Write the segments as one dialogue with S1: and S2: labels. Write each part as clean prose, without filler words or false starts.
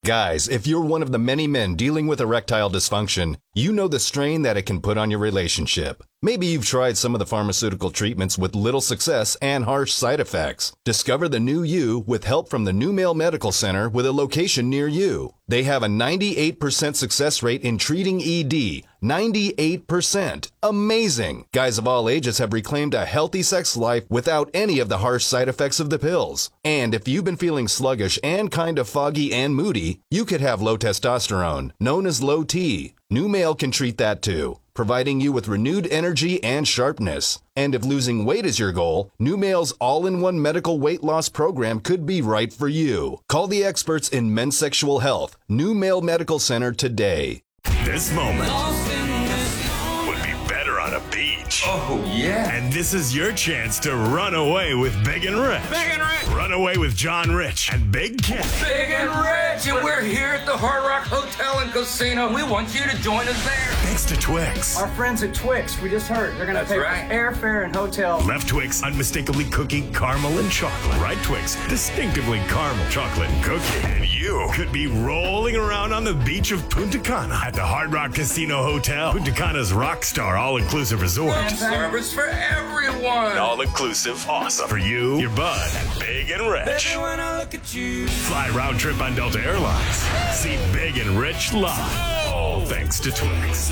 S1: Guys, if you're one of the many men dealing with erectile dysfunction, you know the strain that it can put on your relationship. Maybe you've tried some of the pharmaceutical treatments with little success and harsh side effects. Discover the new you with help from the New Male Medical Center with a location near you. They have a 98% success rate in treating ED. 98%. Amazing. Guys of all ages have reclaimed a healthy sex life without any of the harsh side effects of the pills. And if you've been feeling sluggish and kind of foggy and moody, you could have low testosterone, known as low T. New Male can treat that too, providing you with renewed energy and sharpness. And if losing weight is your goal, New Male's all-in-one medical weight loss program could be right for you. Call the experts in men's sexual health, New Male Medical Center today.
S2: This moment would be better on a beach.
S3: Oh, yeah.
S2: And this is your chance to run away with Big and Rich.
S3: Big and Rich.
S2: Run away with John Rich and Big Ken.
S3: Big and Rich. And we're here at the Hard Rock Hotel and Casino. We want you to join us there.
S2: Thanks to Twix.
S4: Our friends at Twix, we just heard. They're going to pay for airfare and hotel.
S2: Left Twix, unmistakably cookie, caramel, and chocolate. Right Twix, distinctively caramel, chocolate, and cookie. And you could be rolling around on the beach of Punta Cana at the Hard Rock Casino Hotel. Punta Cana's Rockstar all-inclusive resort.
S3: And service for everyone.
S2: All-inclusive, awesome. For you, your bud, and Big and Rich.
S3: Baby, when I look at you.
S2: Fly round trip on Delta Airlines. See Big and Rich live. All thanks to Twix.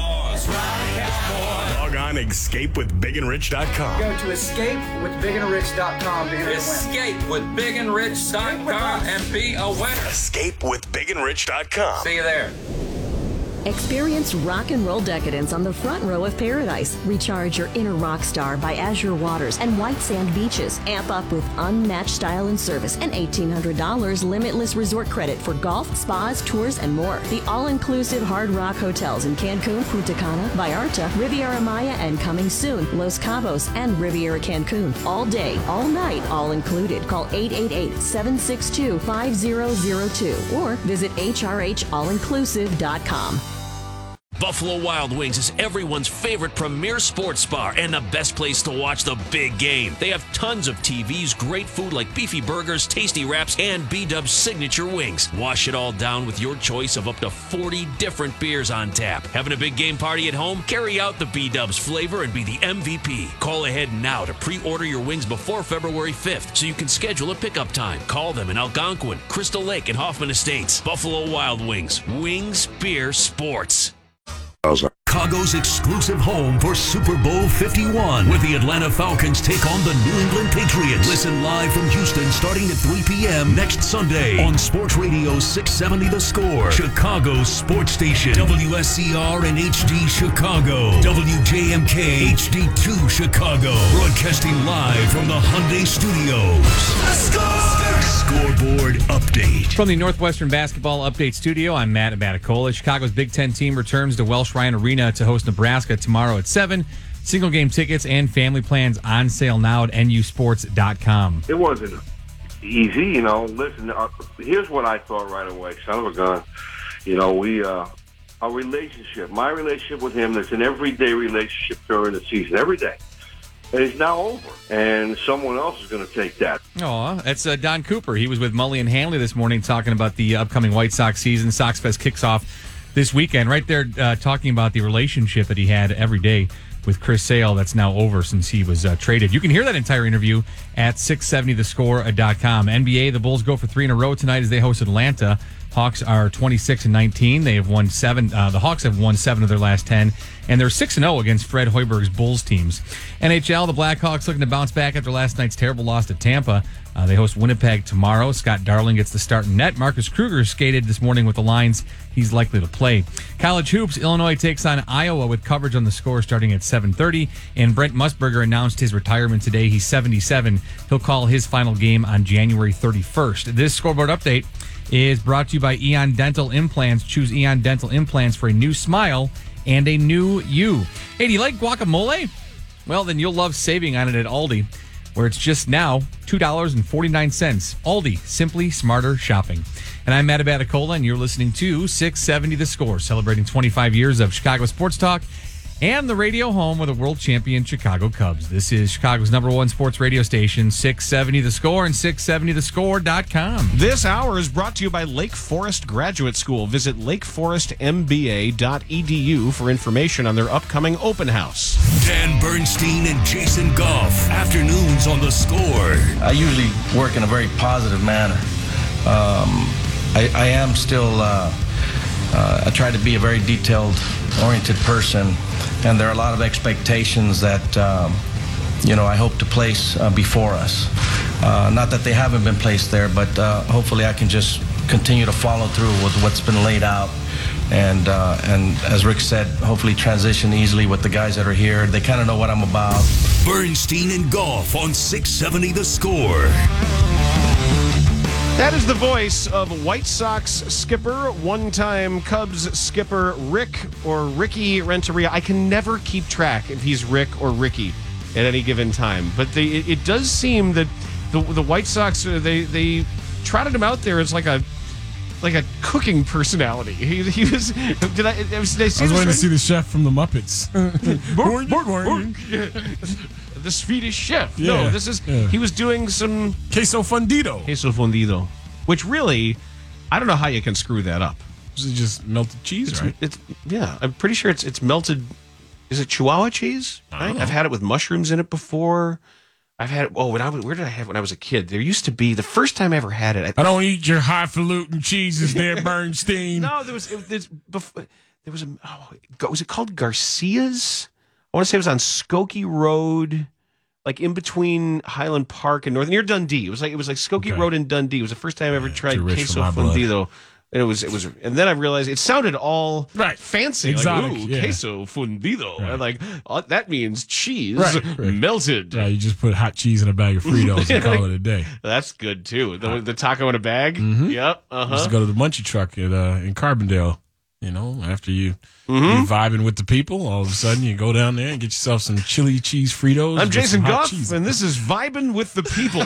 S2: Log on escapewithbigandrich.com.
S4: Go to escapewithbigandrich.com to enter
S3: Escapewithbigandrich.com and be a winner.
S2: Escapewithbigandrich.com.
S3: See you there.
S5: Experience rock and roll decadence on the front row of paradise. Recharge your inner rock star by azure waters and white sand beaches. Amp up with unmatched style and service and $1,800 limitless resort credit for golf, spas, tours, and more. The all-inclusive Hard Rock hotels in Cancun, Punta Cana, Vallarta, Riviera Maya, and coming soon, Los Cabos and Riviera Cancun. All day, all night, all included. Call 888-762-5002 or visit hrhallinclusive.com.
S6: Buffalo Wild Wings is everyone's favorite premier sports bar and the best place to watch the big game. They have tons of TVs, great food like beefy burgers, tasty wraps, and B-Dub's signature wings. Wash it all down with your choice of up to 40 different beers on tap. Having a big game party at home? Carry out the B-Dub's flavor and be the MVP. Call ahead now to pre-order your wings before February 5th so you can schedule a pickup time. Call them in Algonquin, Crystal Lake, and Hoffman Estates. Buffalo Wild Wings. Wings, beer, sports.
S7: Chicago's exclusive home for Super Bowl 51, where the Atlanta Falcons take on the New England Patriots. Listen live from Houston starting at 3 p.m. next Sunday on Sports Radio 670 The Score, Chicago's sports station, WSCR and HD Chicago, WJMK HD2 Chicago, broadcasting live from the Hyundai Studios. Scoreboard update.
S8: From the Northwestern Basketball Update Studio, I'm Matt Abaticola. Chicago's Big Ten team returns to Welsh Ryan Arena to host Nebraska tomorrow at 7. Single game tickets and family plans on sale now at nusports.com.
S9: It wasn't easy, you know. Listen, here's what I thought right away. Son of a gun. You know, our relationship, my relationship with him, that's an everyday relationship during the season, every day. And it's now over, and someone else is going to take that.
S8: Oh, that's Don Cooper. He was with Mully and Hanley this morning talking about the upcoming White Sox season. Sox Fest kicks off this weekend. Right there talking about the relationship that he had every day with Chris Sale that's now over since he was traded. You can hear that entire interview at 670thescore.com. NBA, the Bulls go for 3 in a row tonight as they host Atlanta. Hawks are 26-19. They have won 7. The Hawks have won 7 of their last 10, and they're 6-0 against Fred Hoiberg's Bulls teams. NHL, the Blackhawks looking to bounce back after last night's terrible loss to Tampa. They host Winnipeg tomorrow. Scott Darling gets the start in net. Marcus Kruger skated this morning with the Lions. He's likely to play. College hoops, Illinois takes on Iowa with coverage on the Score starting at 7:30. And Brent Musburger announced his retirement today. He's 77. He'll call his final game on January 31st. This scoreboard update is brought to you by Eon Dental Implants. Choose Eon Dental Implants for a new smile and a new you. Hey, do you like guacamole? Well, then you'll love saving on it at Aldi, where it's just now $2.49. Aldi, simply smarter shopping. And I'm Matt Abaticola, and you're listening to 670 The Score, celebrating 25 years of Chicago sports talk and the radio home of the world champion Chicago Cubs. This is Chicago's #1 sports radio station, 670 The Score and 670thescore.com.
S10: This hour is brought to you by Lake Forest Graduate School. Visit lakeforestmba.edu for information on their upcoming open house.
S7: Dan Bernstein and Jason Goff. Afternoons on The Score.
S11: I usually work in a very positive manner. I am still... I try to be a very detailed-oriented person, and there are a lot of expectations that, I hope to place before us. Not that they haven't been placed there, but hopefully I can just continue to follow through with what's been laid out. And as Rick said, hopefully transition easily with the guys that are here. They kind of know what I'm about.
S7: Bernstein and Goff on 670 The Score.
S10: That is the voice of White Sox skipper, one-time Cubs skipper Rick or Ricky Renteria. I can never keep track if he's Rick or Ricky at any given time. But it does seem that the White Sox, they trotted him out there as like a cooking personality. He was. Did I see?
S12: I was waiting to see the chef from the Muppets.
S10: The Swedish chef.
S12: Yeah,
S10: no, this is. Yeah. He was doing some
S12: queso fundido,
S10: which really, I don't know how you can screw that up.
S12: Is it just melted cheese, right?
S10: I'm pretty sure it's melted. Is it Chihuahua cheese? Right? I've had it with mushrooms in it before. I've had it. Oh, where did I have it when I was a kid? There used to be the first time I ever had it.
S12: I don't eat your highfalutin cheeses, there, Bernstein.
S10: No, was it called Garcia's? I want to say it was on Skokie Road, like in between Highland Park and near Dundee. It was like Skokie Road in Dundee. It was the first time I ever tried queso fundido. And it was, and then I realized it sounded all fancy,
S12: exotic,
S10: like, queso fundido.
S12: Right.
S10: And like, that means cheese melted.
S12: Yeah, you just put hot cheese in a bag of Fritos and call it a day.
S10: That's good too. The taco in a bag.
S12: Mm-hmm.
S10: Yep.
S12: Just go to the Munchie Truck in Carbondale. After you be vibing with the people, all of a sudden you go down there and get yourself some chili cheese Fritos.
S10: I'm Jason Goff, and this is Vibing with the People.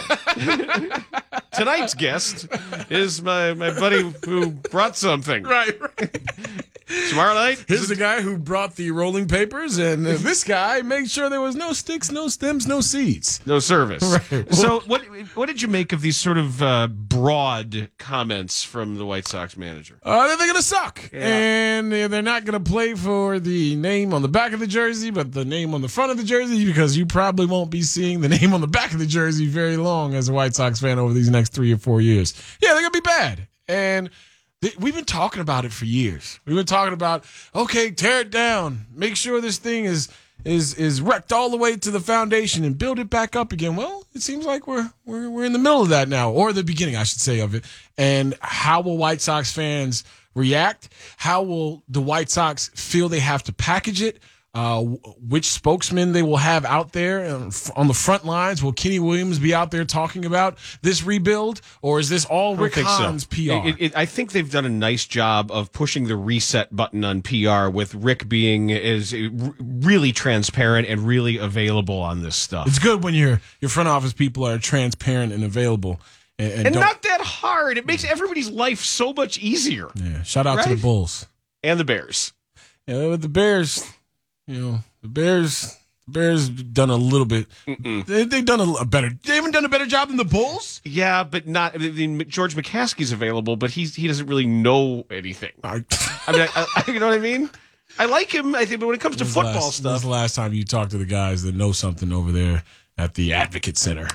S10: Tonight's guest is my buddy who brought something.
S12: Right.
S10: Tomorrow night,
S12: here's the guy who brought the rolling papers, and this guy made sure there was no sticks, no stems, no seeds.
S10: No service.
S12: Right.
S10: So what did you make of these sort of broad comments from the White Sox manager?
S12: They're going to suck. Yeah. And they're not going to play for the name on the back of the jersey, but the name on the front of the jersey, because you probably won't be seeing the name on the back of the jersey very long as a White Sox fan over these next 3 or 4 years. Yeah, they're going to be bad. And we've been talking about it for years. We've been talking about, okay, tear it down. Make sure this thing is wrecked all the way to the foundation and build it back up again. Well, it seems like we're in the middle of that now, or the beginning, I should say, of it. And how will White Sox fans react? How will the White Sox feel they have to package it? Which spokesman they will have out there on the front lines? Will Kenny Williams be out there talking about this rebuild, or is this all Rick Hahn's PR?
S10: I think they've done a nice job of pushing the reset button on PR, with Rick being really transparent and really available on this stuff.
S12: It's good when your front office people are transparent and available. And
S10: not that hard. It makes everybody's life so much easier.
S12: Yeah. Shout out to the Bulls.
S10: And the Bears.
S12: Yeah, with the Bears... the Bears done a little bit. They've done a better. They haven't done a better job than the Bulls.
S10: Yeah, but not. I mean, George McCaskey's available, but he doesn't really know anything. I you know what I mean? I like him. I think, but when it comes to football stuff,
S12: when's the last time you talked to the guys that know something over there at the Advocate Center?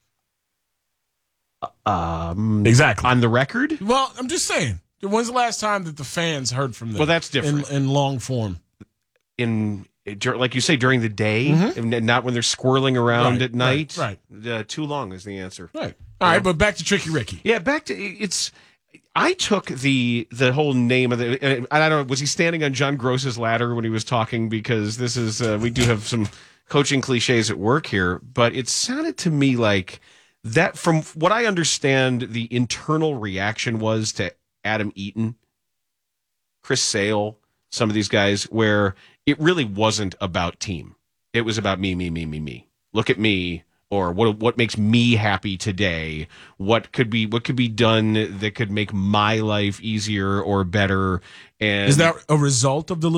S12: Exactly
S10: on the record.
S12: Well, I'm just saying. When's the last time that the fans heard from them?
S10: Well, that's different
S12: in long form.
S10: Like you say, during the day, and not when they're squirreling around at night.
S12: Right.
S10: Too long is the answer.
S12: Right. All right, but back to Tricky Ricky.
S10: Yeah, back to it's. I took the whole name of the. I don't know. Was he standing on John Gross's ladder when he was talking? Because this is we do have some coaching cliches at work here, but it sounded to me like that. From what I understand, the internal reaction was to Adam Eaton, Chris Sale, some of these guys, where it really wasn't about team. It was about me. Look at me, or what makes me happy today? What could be done that could make my life easier or better? And
S12: is that a result of the losing?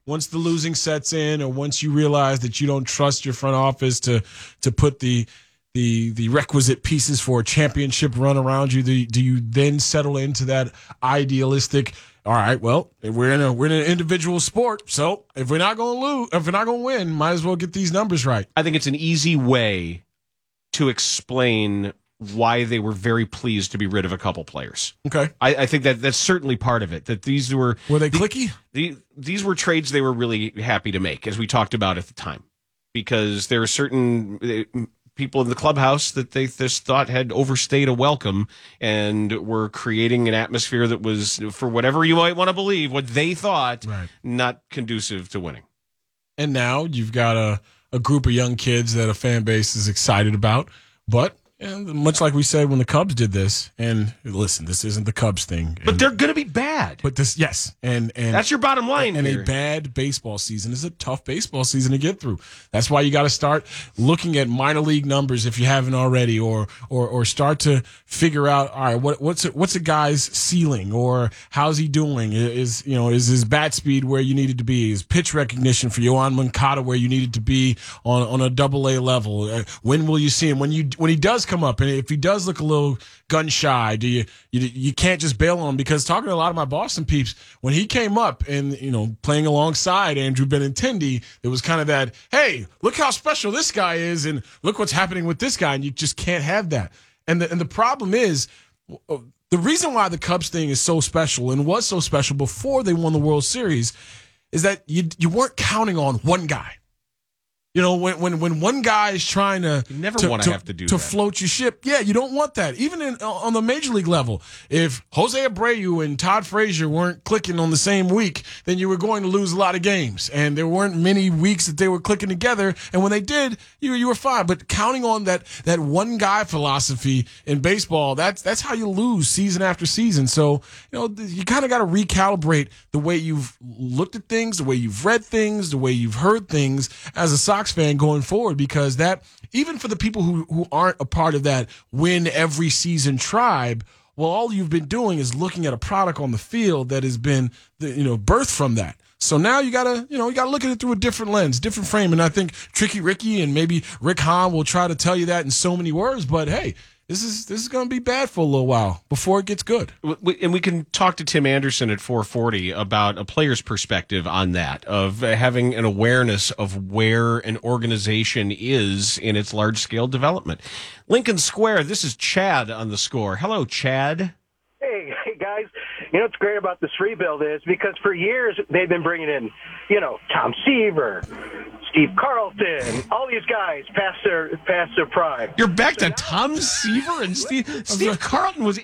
S12: once the losing sets in, or once you realize that you don't trust your front office to put the requisite pieces for a championship run around you, do you then settle into that idealistic? All right, well, we're in an individual sport, so if we're not going to win, might as well get these numbers right.
S10: I think it's an easy way to explain why they were very pleased to be rid of a couple players.
S12: Okay.
S10: I think that's certainly part of it, that these were
S12: they clicky?
S10: These were trades they were really happy to make, as we talked about at the time, because there are certain people in the clubhouse that they just thought had overstayed a welcome and were creating an atmosphere that was, for whatever you might want to believe, what they thought, not conducive to winning.
S12: And now you've got a group of young kids that a fan base is excited about, but and much like we said when the Cubs did this, and listen, this isn't the Cubs thing.
S10: But they're going to be bad.
S12: But this, yes. And
S10: that's your bottom line
S12: and
S10: here.
S12: A bad baseball season is a tough baseball season to get through. That's why you got to start looking at minor league numbers if you haven't already, or start to figure out, all right, what's a guy's ceiling, or how's he doing? Is his bat speed where you needed to be? Is pitch recognition for Yoan Moncada where you needed to be on a AA level? When will you see him? When he does come up, and if he does look a little gun shy, you can't just bail on him, because talking to a lot of my Boston peeps, when he came up and playing alongside Andrew Benintendi, there was kind of that, hey, look how special this guy is, and look what's happening with this guy, and you just can't have that. And the problem is, the reason why the Cubs thing is so special and was so special before they won the World Series is that you weren't counting on one guy. When one guy is trying to float your ship, you don't want that. Even on the major league level, if Jose Abreu and Todd Frazier weren't clicking on the same week, then you were going to lose a lot of games. And there weren't many weeks that they were clicking together. And when they did, you were fine. But counting on that one guy philosophy in baseball, that's how you lose season after season. So you kind of got to recalibrate the way you've looked at things, the way you've read things, the way you've heard things as a Sox fan going forward, because that, even for the people who aren't a part of that win every season tribe, well, all you've been doing is looking at a product on the field that has been birthed from that. So now you gotta look at it through a different lens, different frame. And I think Tricky Ricky and maybe Rick Hahn will try to tell you that in so many words, but hey, this is going to be bad for a little while before it gets good.
S10: And we can talk to Tim Anderson at 440 about a player's perspective on that, of having an awareness of where an organization is in its large-scale development. Lincoln Square, this is Chad on the Score. Hello, Chad.
S13: Hey, guys. What's great about this rebuild is because for years they've been bringing in, Tom Seaver, Steve Carlton, all these guys past their prime.
S10: You're back to Tom Seaver and Steve Carlton was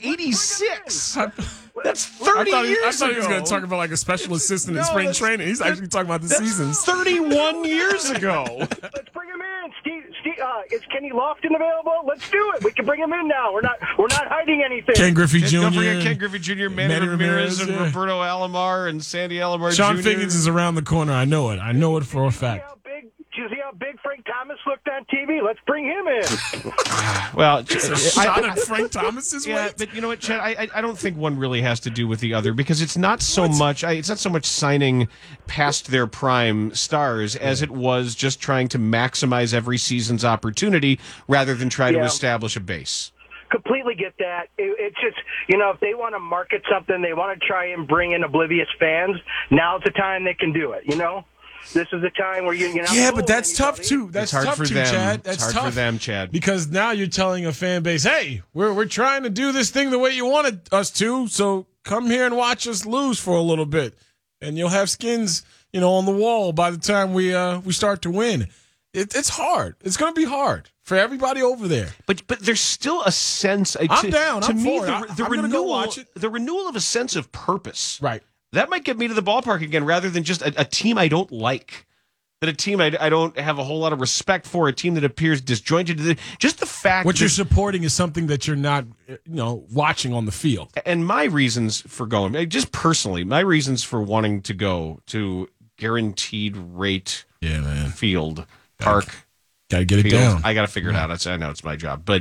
S10: 86. That's 30 years ago.
S12: I thought he was going to talk about like a special assistant in spring training. He's actually talking about the seasons.
S10: 31 years ago.
S13: Let's bring him in. Steve, is Kenny Lofton available? Let's do it. We can bring him in now. We're not hiding anything.
S12: Ken Griffey Jr.
S10: Don't forget Ken Griffey Jr., Manny Ramirez, and Roberto Alomar, and Sandy Alomar
S12: Sean
S10: Jr.
S12: Figgins is around the corner. I know it for a fact.
S13: Do you see how big Frank Thomas looked on TV? Let's bring him in.
S10: Well,
S12: shot at Frank Thomas's weight.
S10: But you know what, Chad? I don't think one really has to do with the other, because it's not so much. It's not so much signing past their prime stars as it was just trying to maximize every season's opportunity rather than try to establish a base.
S13: Completely get that. It's just, if they want to market something, they want to try and bring in oblivious fans, now's the time they can do it, This is a time where you're not.
S12: Yeah, but that's tough too. That's
S10: hard
S12: tough
S10: for
S12: too,
S10: them.
S12: Chad. That's
S10: hard
S12: tough
S10: for them, Chad.
S12: Because now you're telling a fan base, "Hey, we're trying to do this thing the way you wanted us to. So come here and watch us lose for a little bit, and you'll have skins, on the wall by the time we start to win." It's hard. It's going to be hard for everybody over there.
S10: But there's still a sense.
S12: I'm down.
S10: To
S12: I'm
S10: me,
S12: for it.
S10: the
S12: I'm
S10: renewal,
S12: go watch it.
S10: The renewal of a sense of purpose.
S12: Right.
S10: That might get me to the ballpark again, rather than just a team I don't like. That a team I don't have a whole lot of respect for, a team that appears disjointed. Just the fact
S12: what you're supporting is something that you're not, watching on the field.
S10: And my reasons for going, just personally, my reasons for wanting to go to guaranteed rate field, park.
S12: Got to get it down.
S10: I got to figure it out. I know it's my job. But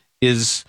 S10: is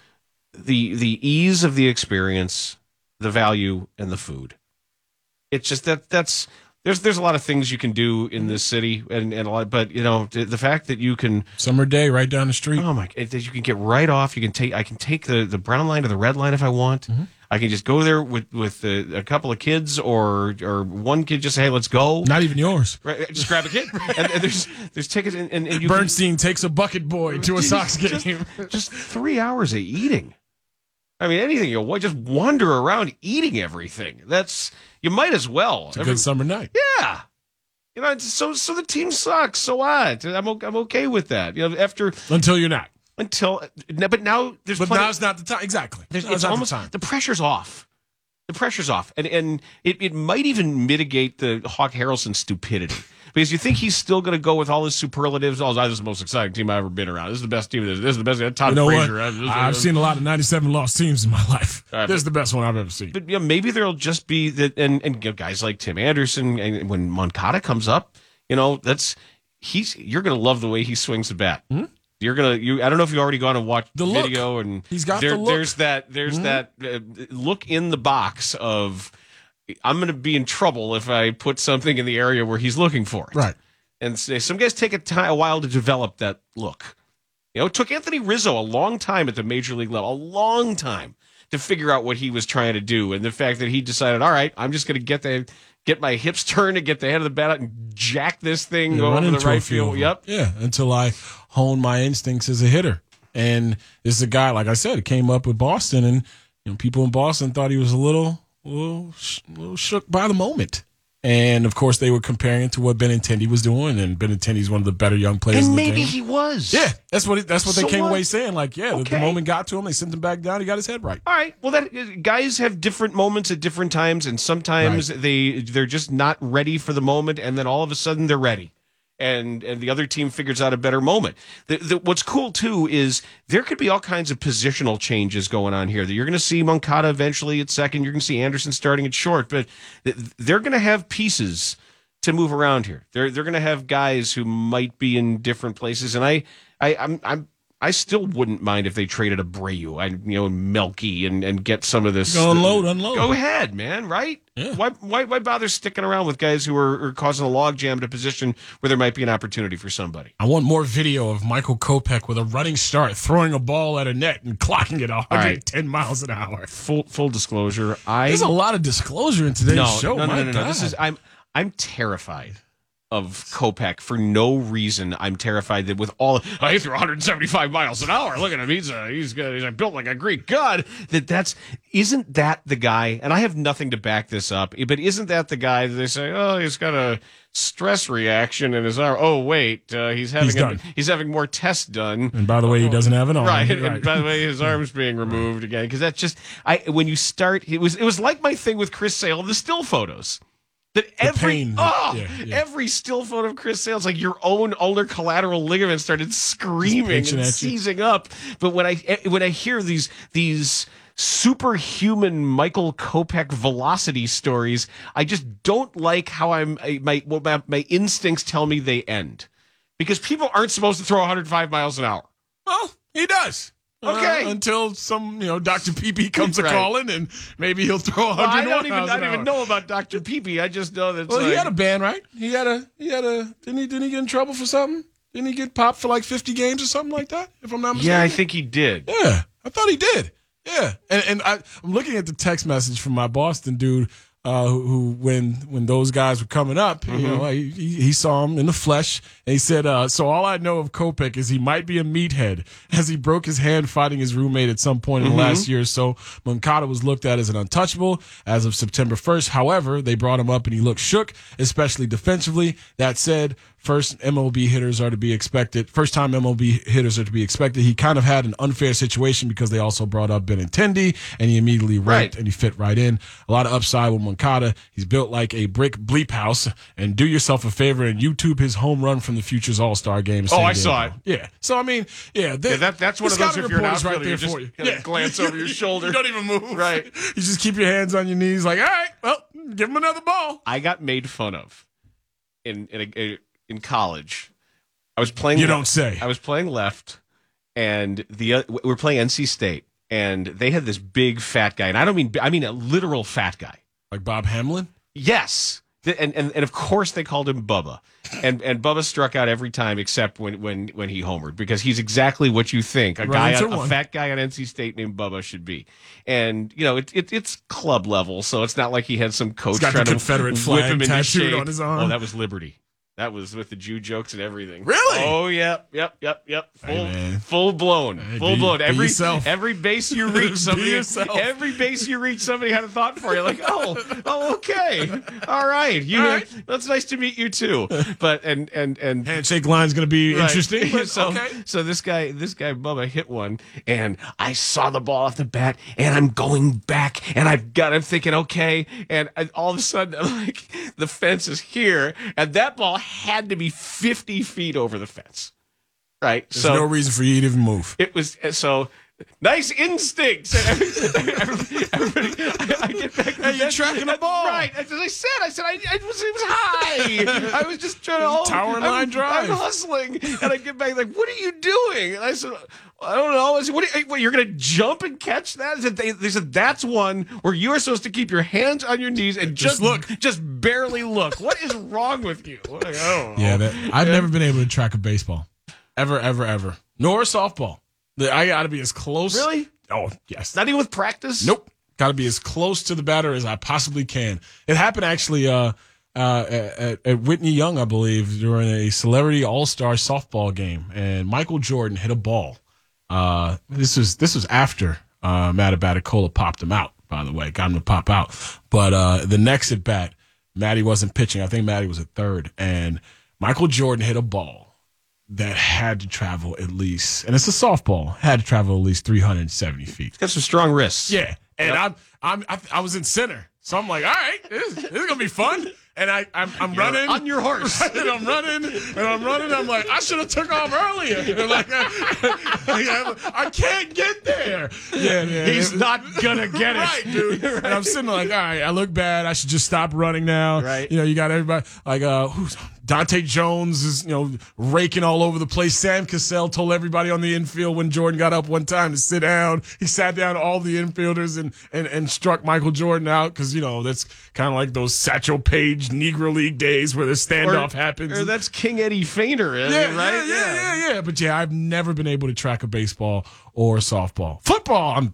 S10: the ease of the experience, the value, and the food. It's just that's there's a lot of things you can do in this city, and a lot, but the fact that you can
S12: summer day right down the street.
S10: Oh my! That you can get right off. I can take the brown line to the red line if I want.
S12: Mm-hmm.
S10: I can just go there with a couple of kids or one kid. Just say, hey, let's go.
S12: Not even yours.
S10: Right, just grab a kid. and there's tickets, and you
S12: Bernstein takes a bucket boy to a Sox game.
S10: Just 3 hours of eating. I mean, anything you just wander around eating everything. You might as well.
S12: It's a good summer night.
S10: Yeah. So the team sucks. So what? I'm okay with that.
S12: Until you're not.
S10: But now there's.
S12: But now's not the time. Exactly.
S10: It's almost the time. The pressure's off. And it might even mitigate the Hawk Harrelson stupidity. Because you think he's still going to go with all his superlatives. Oh, this is the most exciting team I've ever been around. This is the best team. This is the best. Todd Frazier.
S12: I've seen a lot of 97 lost teams in my life. This is the best one I've ever seen.
S10: But maybe there'll just be that, and guys like Tim Anderson, and when Moncada comes up, you're going to love the way he swings the bat.
S12: Mm-hmm.
S10: I don't know if you've already gone and watched the video,
S12: look.
S10: And
S12: he's got the look.
S10: There's that look in the box of, I'm going to be in trouble if I put something in the area where he's looking for it.
S12: Right.
S10: And some guys take a while to develop that look. It took Anthony Rizzo a long time at the major league level, a long time to figure out what he was trying to do. And the fact that he decided, all right, I'm just going to get my hips turned and get the head of the bat out and jack this thing over the right field. Yep.
S12: Yeah, until I hone my instincts as a hitter. And this is a guy, like I said, came up with Boston, and people in Boston thought he was a little shook by the moment. And, of course, they were comparing it to what Benintendi was doing, and Benintendi's one of the better young players in the game.
S10: And maybe he was.
S12: Yeah, that's what they came away saying. Like, the moment got to him, they sent him back down, he got his head right.
S10: All right, well, guys have different moments at different times, and sometimes they're just not ready for the moment, and then all of a sudden they're ready. And the other team figures out a better moment. What's cool, too, is there could be all kinds of positional changes going on here. You're going to see Moncada eventually at second. You're going to see Anderson starting at short. But they're going to have pieces to move around here. They're going to have guys who might be in different places. And I still wouldn't mind if they traded Abreu and Melky and get some of this.
S12: Unload.
S10: Go ahead, man. Right?
S12: Yeah.
S10: Why bother sticking around with guys who are causing a logjam at a position where there might be an opportunity for somebody?
S12: I want more video of Michael Kopech with a running start, throwing a ball at a net and clocking it 110 miles an hour.
S10: Full disclosure,
S12: there's a lot of disclosure in today's show.
S10: No. This is I'm terrified of Kopech for no reason. I'm terrified that with all he threw 175 miles an hour. Look at him. He's built like a Greek god. Isn't that the guy? And I have nothing to back this up, but isn't that the guy that they say, oh, he's got a stress reaction in his arm? Oh, wait, he's having more tests done.
S12: And by the way, he doesn't have an arm.
S10: Right. And by the way, his arm's being removed again. Because that's just when you start. It was like my thing with Chris Sale of the still photos. That every still photo of Chris Sale, like your own ulnar collateral ligament started screaming and seizing up. But when I hear these superhuman Michael Kopech velocity stories, I just don't like how my instincts tell me they end, because people aren't supposed to throw 105 miles an hour.
S12: Well, he does.
S10: Okay.
S12: Until some, Dr. PP comes a calling, and maybe he'll throw 101
S10: I don't even know about Dr. PP. I just know that.
S12: Well, he had a ban, right? He had a. Didn't he get in trouble for something? Didn't he get popped for like 50 games or something like that? If I'm not mistaken.
S10: Yeah, I think he did.
S12: Yeah, I thought he did. Yeah, and I'm looking at the text message from my Boston dude. Who when those guys were coming up, he saw him in the flesh, and he said, so all I know of Kopech is he might be a meathead, as he broke his hand fighting his roommate at some point in the last year or so. Moncada was looked at as an untouchable as of September 1st. However, they brought him up and he looked shook, especially defensively. That said, first time MLB hitters are to be expected. He kind of had an unfair situation because they also brought up Benintendi, and he immediately ranked and he fit right in. A lot of upside with Moncada. He's built like a brick bleep house. And do yourself a favor and YouTube his home run from the Futures All-Star Game.
S10: Oh, I saw it.
S12: Yeah. So, I mean,
S10: that's one of those, if you're an outfielder,
S12: right there
S10: you just
S12: for you.
S10: glance over your shoulder.
S12: You don't even move.
S10: Right.
S12: You just keep your hands on your knees like, all right, well, give him another ball.
S10: I got made fun of in college. I was playing.
S12: You don't say.
S10: I was playing left, and we were playing NC State, and they had this big fat guy, and I mean a literal fat guy,
S12: like Bob Hamlin.
S10: Yes, And of course they called him Bubba, and Bubba struck out every time except when he homered, because he's exactly what you think a fat guy on NC State named Bubba should be. And it's club level, so it's not like he had some coach trying to
S12: Confederate
S10: whip
S12: flag
S10: him into
S12: tattooed
S10: shape.
S12: on his arm.
S10: Oh, that was Liberty. That was with the Jew jokes and everything.
S12: Really?
S10: Oh, yep. Full blown. Every base you reach, somebody had a thought for you. Like, okay, all right. That's nice to meet you too. But and
S12: handshake line's going to be interesting. But
S10: so this guy Bubba hit one, and I saw the ball off the bat, and I'm going back, and I'm thinking, okay, and all of a sudden, like, the fence is here, and that ball had to be 50 feet over the fence, right?
S12: There's no reason for you to even move.
S10: It was so nice instincts. And everybody, I get back.
S12: Hey, you're tracking the ball,
S10: right? As I said, it was high. I was just trying to
S12: tower line drive.
S10: I'm hustling, and I get back like, "What are you doing?" And I said, I don't know. I said, what, you're going to jump and catch that? They said, that's one where you are supposed to keep your hands on your knees and just look. Just barely look. What is wrong with you? Like, I don't know.
S12: I've never been able to track a baseball. Ever. Nor a softball. I got to be as close.
S10: Really?
S12: Oh, yes.
S10: Not even with practice?
S12: Nope. Got to be as close to the batter as I possibly can. It happened actually at Whitney Young, I believe, during a celebrity all-star softball game. And Michael Jordan hit a ball. This was after Matt Abaticola popped him out, by the way, got him to pop out. But the next at bat, Matty wasn't pitching. I think Matty was at third, and Michael Jordan hit a ball that had to travel at least, and it's a softball, had to travel at least 370 feet.
S10: It's got some strong wrists.
S12: Yeah, and I was in center, so I'm like, all right, this is gonna be fun. And I'm running
S10: on your horse.
S12: And I'm running. I'm like, I should have took off earlier. Like, I can't get there. Yeah.
S10: He's not gonna get it,
S12: right, dude. And I'm sitting like, all right, I look bad. I should just stop running now.
S10: Right.
S12: You got everybody like, who's Dante Jones is raking all over the place. Sam Cassell told everybody on the infield when Jordan got up one time to sit down. He sat down all the infielders and struck Michael Jordan out because that's kind of like those Satchel Paige Negro League days where the standoff happens.
S10: Or that's King Eddie Feiner, right?
S12: Yeah. But I've never been able to track a baseball or a softball. Football,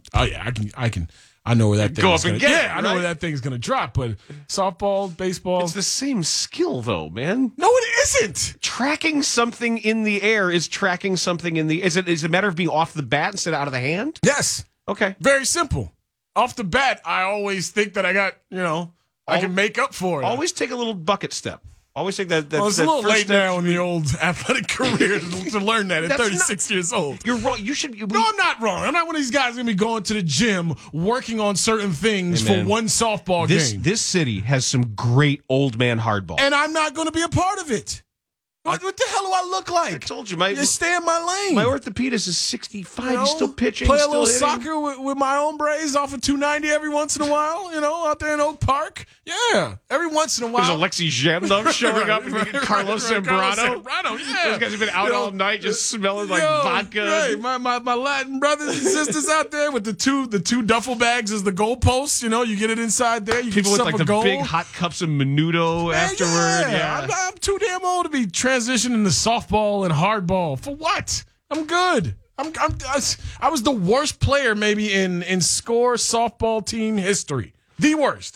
S12: I know where that thing is going to I know where that thing's going to drop, but softball, baseball.
S10: It's the same skill, though, man.
S12: No, it isn't.
S10: Tracking something in the air is tracking something in the. Is it a matter of being off the bat instead of out of the hand?
S12: Yes.
S10: Okay.
S12: Very simple. Off the bat, I always think that I got, I can make up for it.
S10: Always take a little bucket step. Always take that.
S12: Well, it's a little late now in the old athletic career to learn that at 36 years old.
S10: You're wrong. You should.
S12: No, I'm not wrong. I'm not one of these guys going to be going to the gym working on certain things for one softball game.
S10: This city has some great old man hardball,
S12: and I'm not going to be a part of it. What the hell do I look like?
S10: I told you,
S12: just stay in my lane.
S10: My orthopedist is 65. He's still pitching.
S12: Play a
S10: still
S12: little
S10: hitting.
S12: soccer with my hombres off of 290 every once in a while. Out there in Oak Park. Yeah, every once in a while.
S10: There's Alexei Zhamnov showing up. Carlos Zambrano.
S12: Yeah,
S10: those guys have been out all night, just smelling like vodka.
S12: Right. My Latin brothers and sisters out there with the two duffel bags as the goalposts. You get it inside there. You
S10: people with like the
S12: goal.
S10: big hot cups of Menudo afterward.
S12: Yeah. I'm too damn old to be transitioning to softball and hardball. For what? I'm good. I was the worst player maybe in score softball team history. The worst.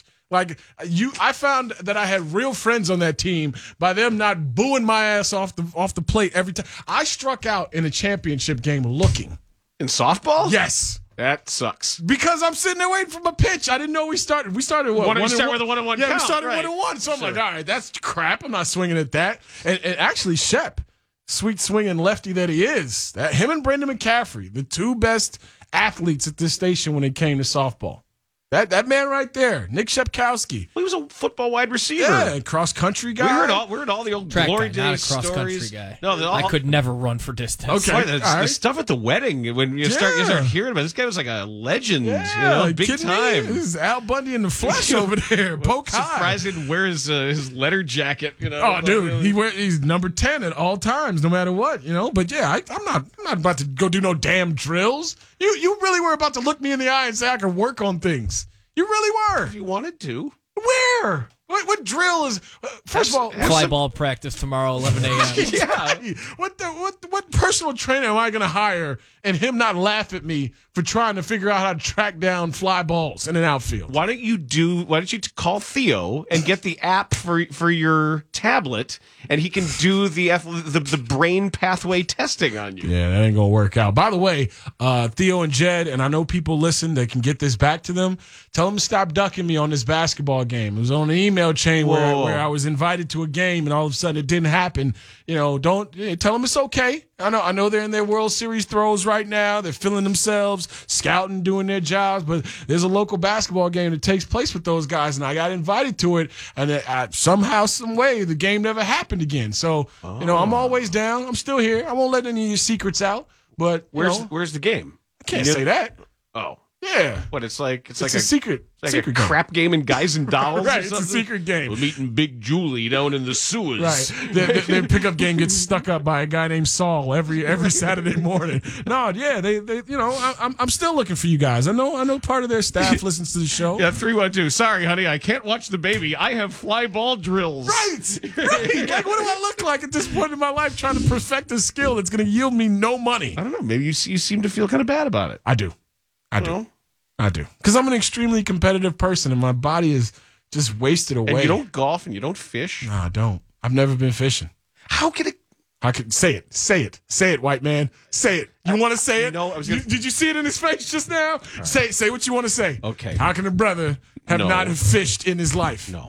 S12: I found that I had real friends on that team by them not booing my ass off the plate every time. I struck out in a championship game looking.
S10: In softball?
S12: Yes.
S10: That sucks.
S12: Because I'm sitting there waiting for my pitch. I didn't know we started. We started what?
S10: We start with a 1-1
S12: Yeah,
S10: count,
S12: we started
S10: right.
S12: 1-1. So I'm like, all right, that's crap. I'm not swinging at that. And actually, Shep, sweet swinging lefty that he is, him and Brendan McCaffrey, the two best athletes at this station when it came to softball. That man right there, Nick Shepkowski.
S10: Well, he was a football wide receiver.
S12: Yeah, cross-country guy.
S10: We heard all the old
S14: track
S10: glory
S14: guy,
S10: days
S14: not a cross-country
S10: stories.
S14: guy.
S10: No,
S14: I could never run for distance.
S12: Okay.
S10: The stuff at the wedding, when you start hearing about it, this guy was like a legend, big time.
S12: This is Al Bundy in the flesh over there, poke high.
S10: Surprised he didn't wear his letter jacket,
S12: Oh, dude, he's number 10 at all times, no matter what, But yeah, I'm not about to go do no damn drills. You really were about to look me in the eye and say I could work on things. You really were.
S10: If you wanted to.
S12: Where? What drill is? First of all,
S14: fly ball practice tomorrow, 11 a.m.
S12: Yeah. What personal trainer am I going to hire and him not laugh at me for trying to figure out how to track down fly balls in an outfield?
S10: Why don't you call Theo and get the app for your tablet, and he can do the brain pathway testing on you?
S12: Yeah, that ain't gonna work out. By the way, Theo and Jed, and I know people listen that can get this back to them. Tell them to stop ducking me on this basketball game. It was on an email chain where I was invited to a game, and all of a sudden it didn't happen. Tell them it's okay. I know they're in their World Series throws right now. They're feeling themselves, scouting, doing their jobs. But there's a local basketball game that takes place with those guys, and I got invited to it. And somehow, some way, the game never happened again. So, I'm always down. I'm still here. I won't let any of your secrets out. But
S10: where's the game?
S12: I can't say that.
S10: Oh.
S12: Yeah.
S10: What, it's like
S12: a secret.
S10: Like
S12: secret
S10: a crap game in Guys and Dolls?
S12: Right,
S10: or something?
S12: it's a secret game.
S10: We're meeting Big Julie down in the sewers.
S12: Right. Their pickup game gets stuck up by a guy named Saul every Saturday morning. No, yeah, I'm still looking for you guys. I know part of their staff listens to the show.
S10: Yeah, 312. Sorry, honey, I can't watch the baby. I have fly ball drills.
S12: Right. Like, what do I look like at this point in my life trying to perfect a skill that's going to yield me no money?
S10: I don't know. Maybe you seem to feel kind of bad about it.
S12: I do. Because I'm an extremely competitive person, and my body is just wasted away.
S10: And you don't golf and you don't fish?
S12: No, I don't. I've never been fishing.
S10: How can it?
S12: I could say it. Say it, white man. Say it. You want to say it?
S10: No,
S12: did you see it in his face just now? Right. Say what you want to say.
S10: Okay.
S12: How can a brother not have fished in his life?
S10: No.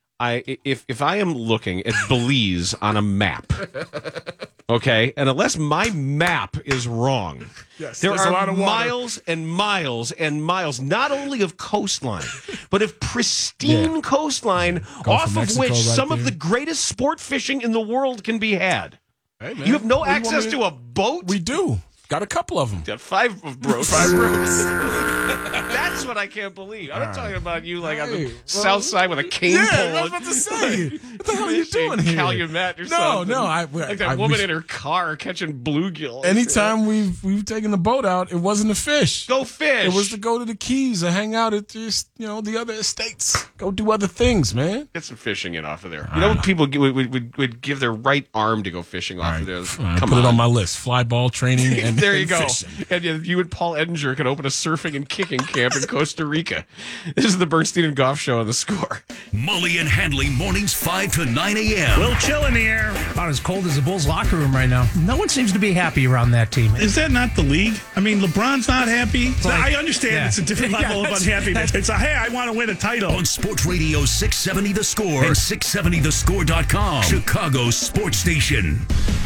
S10: If I am looking at Belize on a map, okay, and unless my map is wrong, there are
S12: a lot of
S10: miles and miles and miles, not only of coastline, but of pristine coastline, off of which some of the greatest sport fishing in the world can be had.
S12: Hey, man.
S10: You have no access to a boat?
S12: We do. Got a couple of them.
S10: Got 5 of bros.
S12: 5 bros.
S10: That's what I can't believe. I'm not talking about you like on the south side with a cane pole.
S12: I was about to say. What the hell are you doing here?
S10: Calumet or something.
S12: No.
S10: Like that woman in her car catching bluegill.
S12: Anytime we've taken the boat out, it wasn't to fish.
S10: Go fish.
S12: It was to go to the Keys or hang out at the other estates. Go do other things, man.
S10: Get some fishing in off of there. People would give their right arm to go fishing off of there.
S12: Put it on my list. Fly ball training and
S10: there you go.
S12: Fishing.
S10: And you and Paul Edinger can open a surfing and kicking camp in Costa Rica. This is the Bernstein and Goff Show on The Score.
S7: Mully and Handley, mornings 5 to 9 a.m.
S15: A little chill in the air. About as cold as the Bulls locker room right now. No one seems to be happy around that team.
S16: Is that not the league? I mean, LeBron's not happy. I understand it's a different level of unhappiness. It's hey, I want to win a title.
S7: On Sports Radio 670 The Score and 670thescore.com. Chicago's sports station.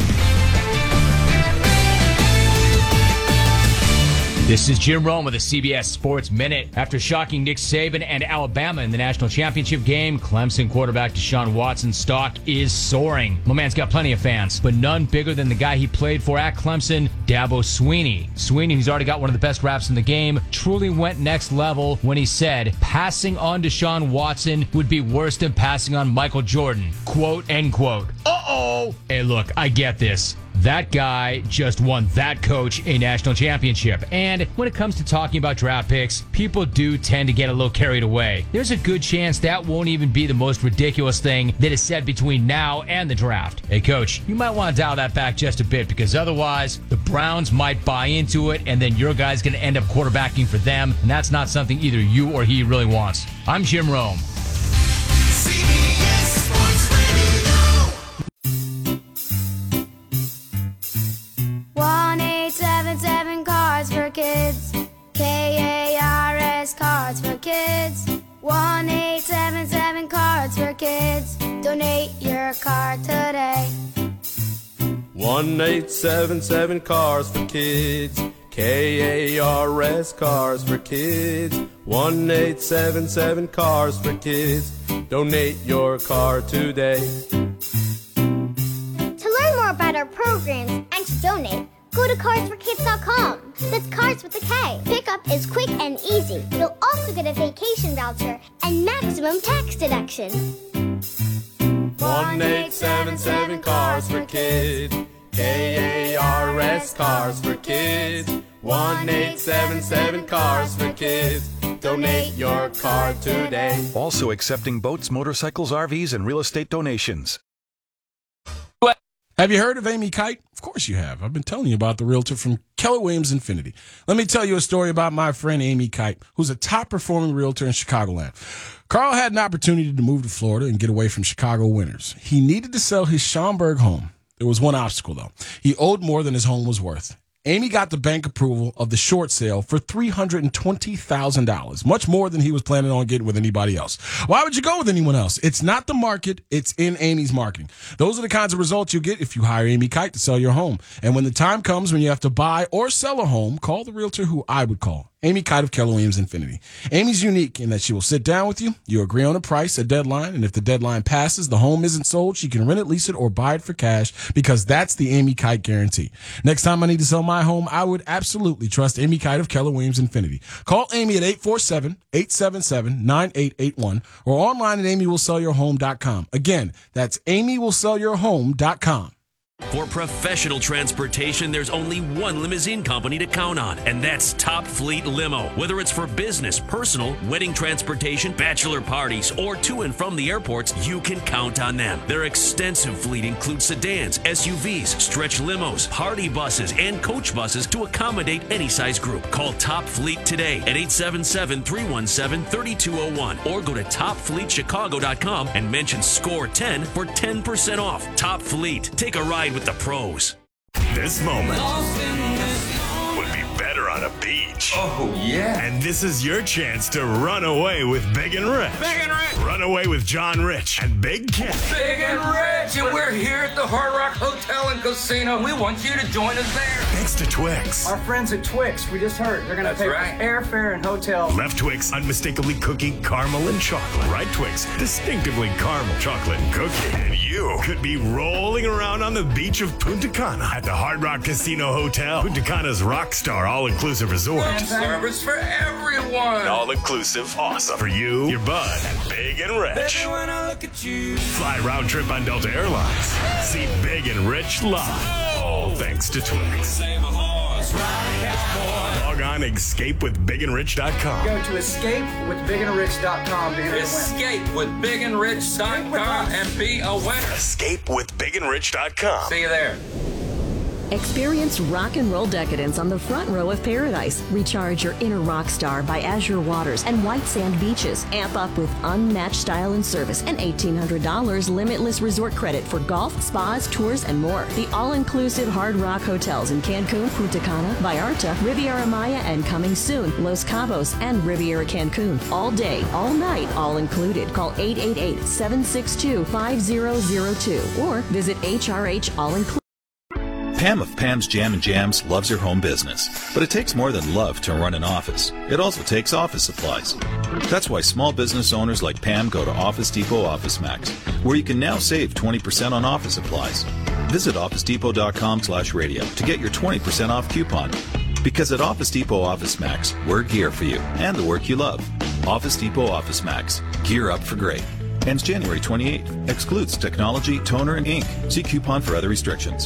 S17: This is Jim Rome with the CBS Sports Minute. After shocking Nick Saban and Alabama in the national championship game, Clemson quarterback Deshaun Watson's stock is soaring. My man's got plenty of fans, but none bigger than the guy he played for at Clemson, Dabo Swinney. Swinney, who's already got one of the best raps in the game, truly went next level when he said, passing on Deshaun Watson would be worse than passing on Michael Jordan. Quote, end quote. Uh-oh! Hey, look, I get this. That guy just won that coach a national championship. And when it comes to talking about draft picks, people do tend to get a little carried away. There's a good chance that won't even be the most ridiculous thing that is said between now and the draft. Hey, coach, you might want to dial that back just a bit because otherwise the Browns might buy into it and then your guy's going to end up quarterbacking for them. And that's not something either you or he really wants. I'm Jim Rome.
S18: CBS Sports Radio. 1-877 Cards for Kids. KARS Cards for Kids. 1-877 Cards for Kids. Donate your card today.
S19: 1-877 Cars for Kids. KARS Cars for Kids. 1-877 Cars for Kids. Donate your car today.
S18: To learn more about our programs and to donate, go to carsforkids.com. That's Cars with a K. Pickup is quick and easy. You'll also get a vacation voucher and maximum tax deduction.
S19: 1-877 Cars for Kids. KARS Cars for Kids. 1-877 Cars for Kids. donate your car today.
S20: Also accepting boats, motorcycles, RVs, and real estate donations.
S12: Have you heard of Amy Kite? Of course you have. I've been telling you about the realtor from Keller Williams Infinity. Let me tell you a story about my friend Amy Kite, who's a top-performing realtor in Chicagoland. Carl had an opportunity to move to Florida and get away from Chicago winters. He needed to sell his Schaumburg home. There was one obstacle, though. He owed more than his home was worth. Amy got the bank approval of the short sale for $320,000, much more than he was planning on getting with anybody else. Why would you go with anyone else? It's not the market, it's in Amy's marketing. Those are the kinds of results you get if you hire Amy Kite to sell your home. And when the time comes when you have to buy or sell a home, call the realtor who I would call. Amy Kite of Keller Williams Infinity. Amy's unique in that she will sit down with you, you agree on a price, a deadline, and if the deadline passes, the home isn't sold, she can rent it, lease it, or buy it for cash because that's the Amy Kite guarantee. Next time I need to sell my home, I would absolutely trust Amy Kite of Keller Williams Infinity. Call Amy at 847-877-9881 or online at amywillsellyourhome.com. Again, that's amywillsellyourhome.com.
S6: For professional transportation, there's only one limousine company to count on, and that's Top Fleet Limo. Whether it's for business, personal, wedding transportation, bachelor parties, or to and from the airports, you can count on them. Their extensive fleet includes sedans, SUVs, stretch limos, party buses, and coach buses to accommodate any size group. Call Top Fleet today at 877-317-3201 or go to topfleetchicago.com and mention SCORE10 for 10% off. Top Fleet. Take a ride with the pros.
S2: This moment would be better on a beach.
S3: Oh, yeah.
S2: And this is your chance to run away with Big and Rich.
S3: Big and Rich.
S2: Run away with John Rich and Big Ken.
S3: Big and Rich, and we're here at the Hard Rock Hotel and Casino. We want you to join us there.
S2: Next to Twix.
S4: Our friends at Twix, we just heard, they're going to pay for airfare and hotel.
S2: Left Twix, unmistakably cookie, caramel, and chocolate. Right Twix, distinctively caramel, chocolate, and cookie. And you could be rolling around on the beach of Punta Cana at the Hard Rock Casino Hotel. Punta Cana's Rockstar all-inclusive resort.
S3: And service for everyone.
S2: All-inclusive, awesome. For you, your bud, and Big and Rich.
S3: Baby, when I look at you.
S2: Fly round trip on Delta Airlines. See Big and Rich live. All thanks to Twix. Log on escapewithbigandrich.com.
S4: Go to escapewithbigandrich.com to enter
S3: escapewithbigandrich.com and be a winner.
S2: Escapewithbigandrich.com.
S3: See you there.
S5: Experience rock and roll decadence on the front row of paradise. Recharge your inner rock star by azure waters and white sand beaches. Amp up with unmatched style and service and $1,800 limitless resort credit for golf, spas, tours, and more. The all-inclusive Hard Rock hotels in Cancun, Punta Cana, Vallarta, Riviera Maya, and coming soon, Los Cabos and Riviera Cancun. All day, all night, all included. Call 888-762-5002 or visit HRH All Inclusive.
S21: Pam of Pam's Jam and Jams loves her home business, but it takes more than love to run an office. It also takes office supplies. That's why small business owners like Pam go to Office Depot Office Max, where you can now save 20% on office supplies. Visit OfficeDepot.com/radio to get your 20% off coupon. Because at Office Depot Office Max, we're gear for you and the work you love. Office Depot Office Max. Gear up for great. Ends January 28th. Excludes technology, toner, and ink. See coupon for other restrictions.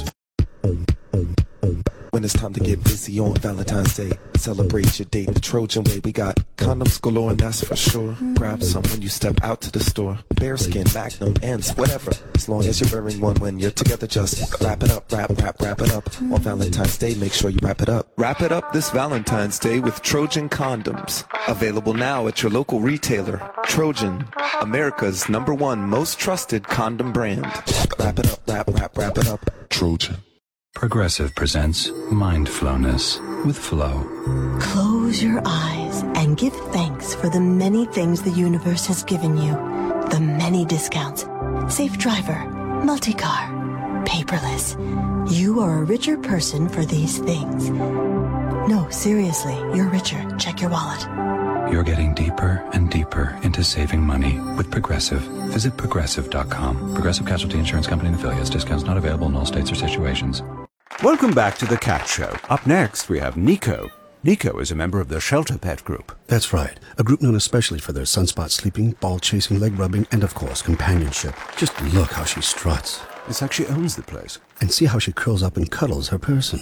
S22: When it's time to get busy on Valentine's Day, celebrate your date the Trojan way. We got condoms galore, and that's for sure. Grab some when you step out to the store. Bearskin, Magnum, ends, whatever. As long as you're wearing one when you're together, just wrap it up, wrap it up. On Valentine's Day, make sure you wrap it up. Wrap it up this Valentine's Day with Trojan condoms. Available now at your local retailer. Trojan, America's #1 most trusted condom brand. Wrap it up, wrap it up. Trojan.
S23: Progressive presents Mindflowness with Flo.
S24: Close your eyes and give thanks for the many things the universe has given you. The many discounts. Safe driver, multi-car, paperless. You are a richer person for these things. No, seriously, you're richer. Check your wallet.
S23: You're getting deeper and deeper into saving money with Progressive. Visit Progressive.com. Progressive Casualty Insurance Company and affiliates. Discounts not available in all states or situations.
S25: Welcome back to The Cat Show. Up next, we have Nico. Nico is a member of the Shelter Pet Group.
S26: That's right. A group known especially for their sunspot sleeping, ball chasing, leg rubbing, and of course, companionship. Just look how she struts.
S25: It's like she owns the place.
S26: And see how she curls up and cuddles her person.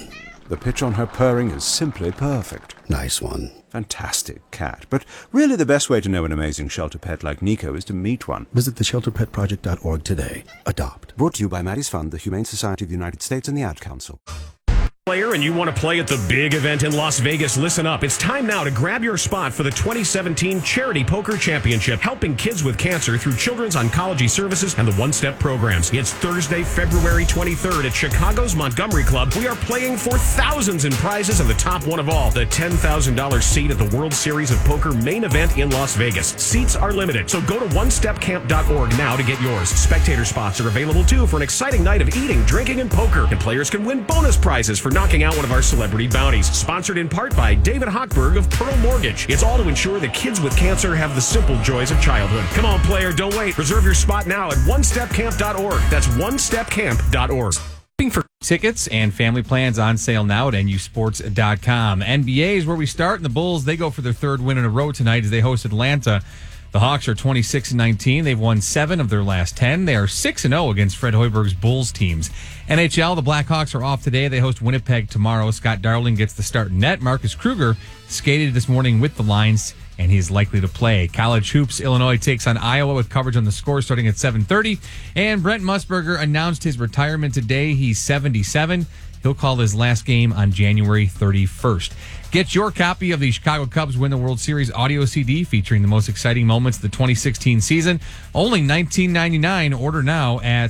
S25: The pitch on her purring is simply perfect.
S26: Nice one.
S25: Fantastic cat. But really the best way to know an amazing shelter pet like Nico is to meet one.
S26: Visit theshelterpetproject.org today. Adopt.
S25: Brought to you by Maddie's Fund, the Humane Society of the United States, and the Ad Council.
S1: Player and you want to play at the big event in Las Vegas, listen up. It's time now to grab your spot for the 2017 Charity Poker Championship, helping kids with cancer through Children's Oncology Services and the One Step programs. It's Thursday, February 23rd at Chicago's Montgomery Club. We are playing for thousands in prizes and the top one of all, the $10,000 seat at the World Series of Poker main event in Las Vegas. Seats are limited, so go to onestepcamp.org now to get yours. Spectator spots are available too for an exciting night of eating, drinking, and poker. And players can win bonus prizes for knocking out one of our celebrity bounties. Sponsored in part by David Hochberg of Pearl Mortgage. It's all to ensure that kids with cancer have the simple joys of childhood. Come on, player, don't wait. Reserve your spot now at onestepcamp.org. That's onestepcamp.org.
S8: For tickets and family plans on sale now at nusports.com. NBA is where we start, and the Bulls, they go for their third win in a row tonight as they host Atlanta. The Hawks are 26-19. They've won 7 of their last 10. They are 6-0 against Fred Hoiberg's Bulls teams. NHL, the Blackhawks are off today. They host Winnipeg tomorrow. Scott Darling gets the start in net. Marcus Kruger skated this morning with the Lions, and he is likely to play. College hoops, Illinois takes on Iowa with coverage on the Score starting at 7:30. And Brent Musburger announced his retirement today. He's 77. He'll call his last game on January 31st. Get your copy of the Chicago Cubs Win the World Series audio CD featuring the most exciting moments of the 2016 season. Only $19.99. Order now at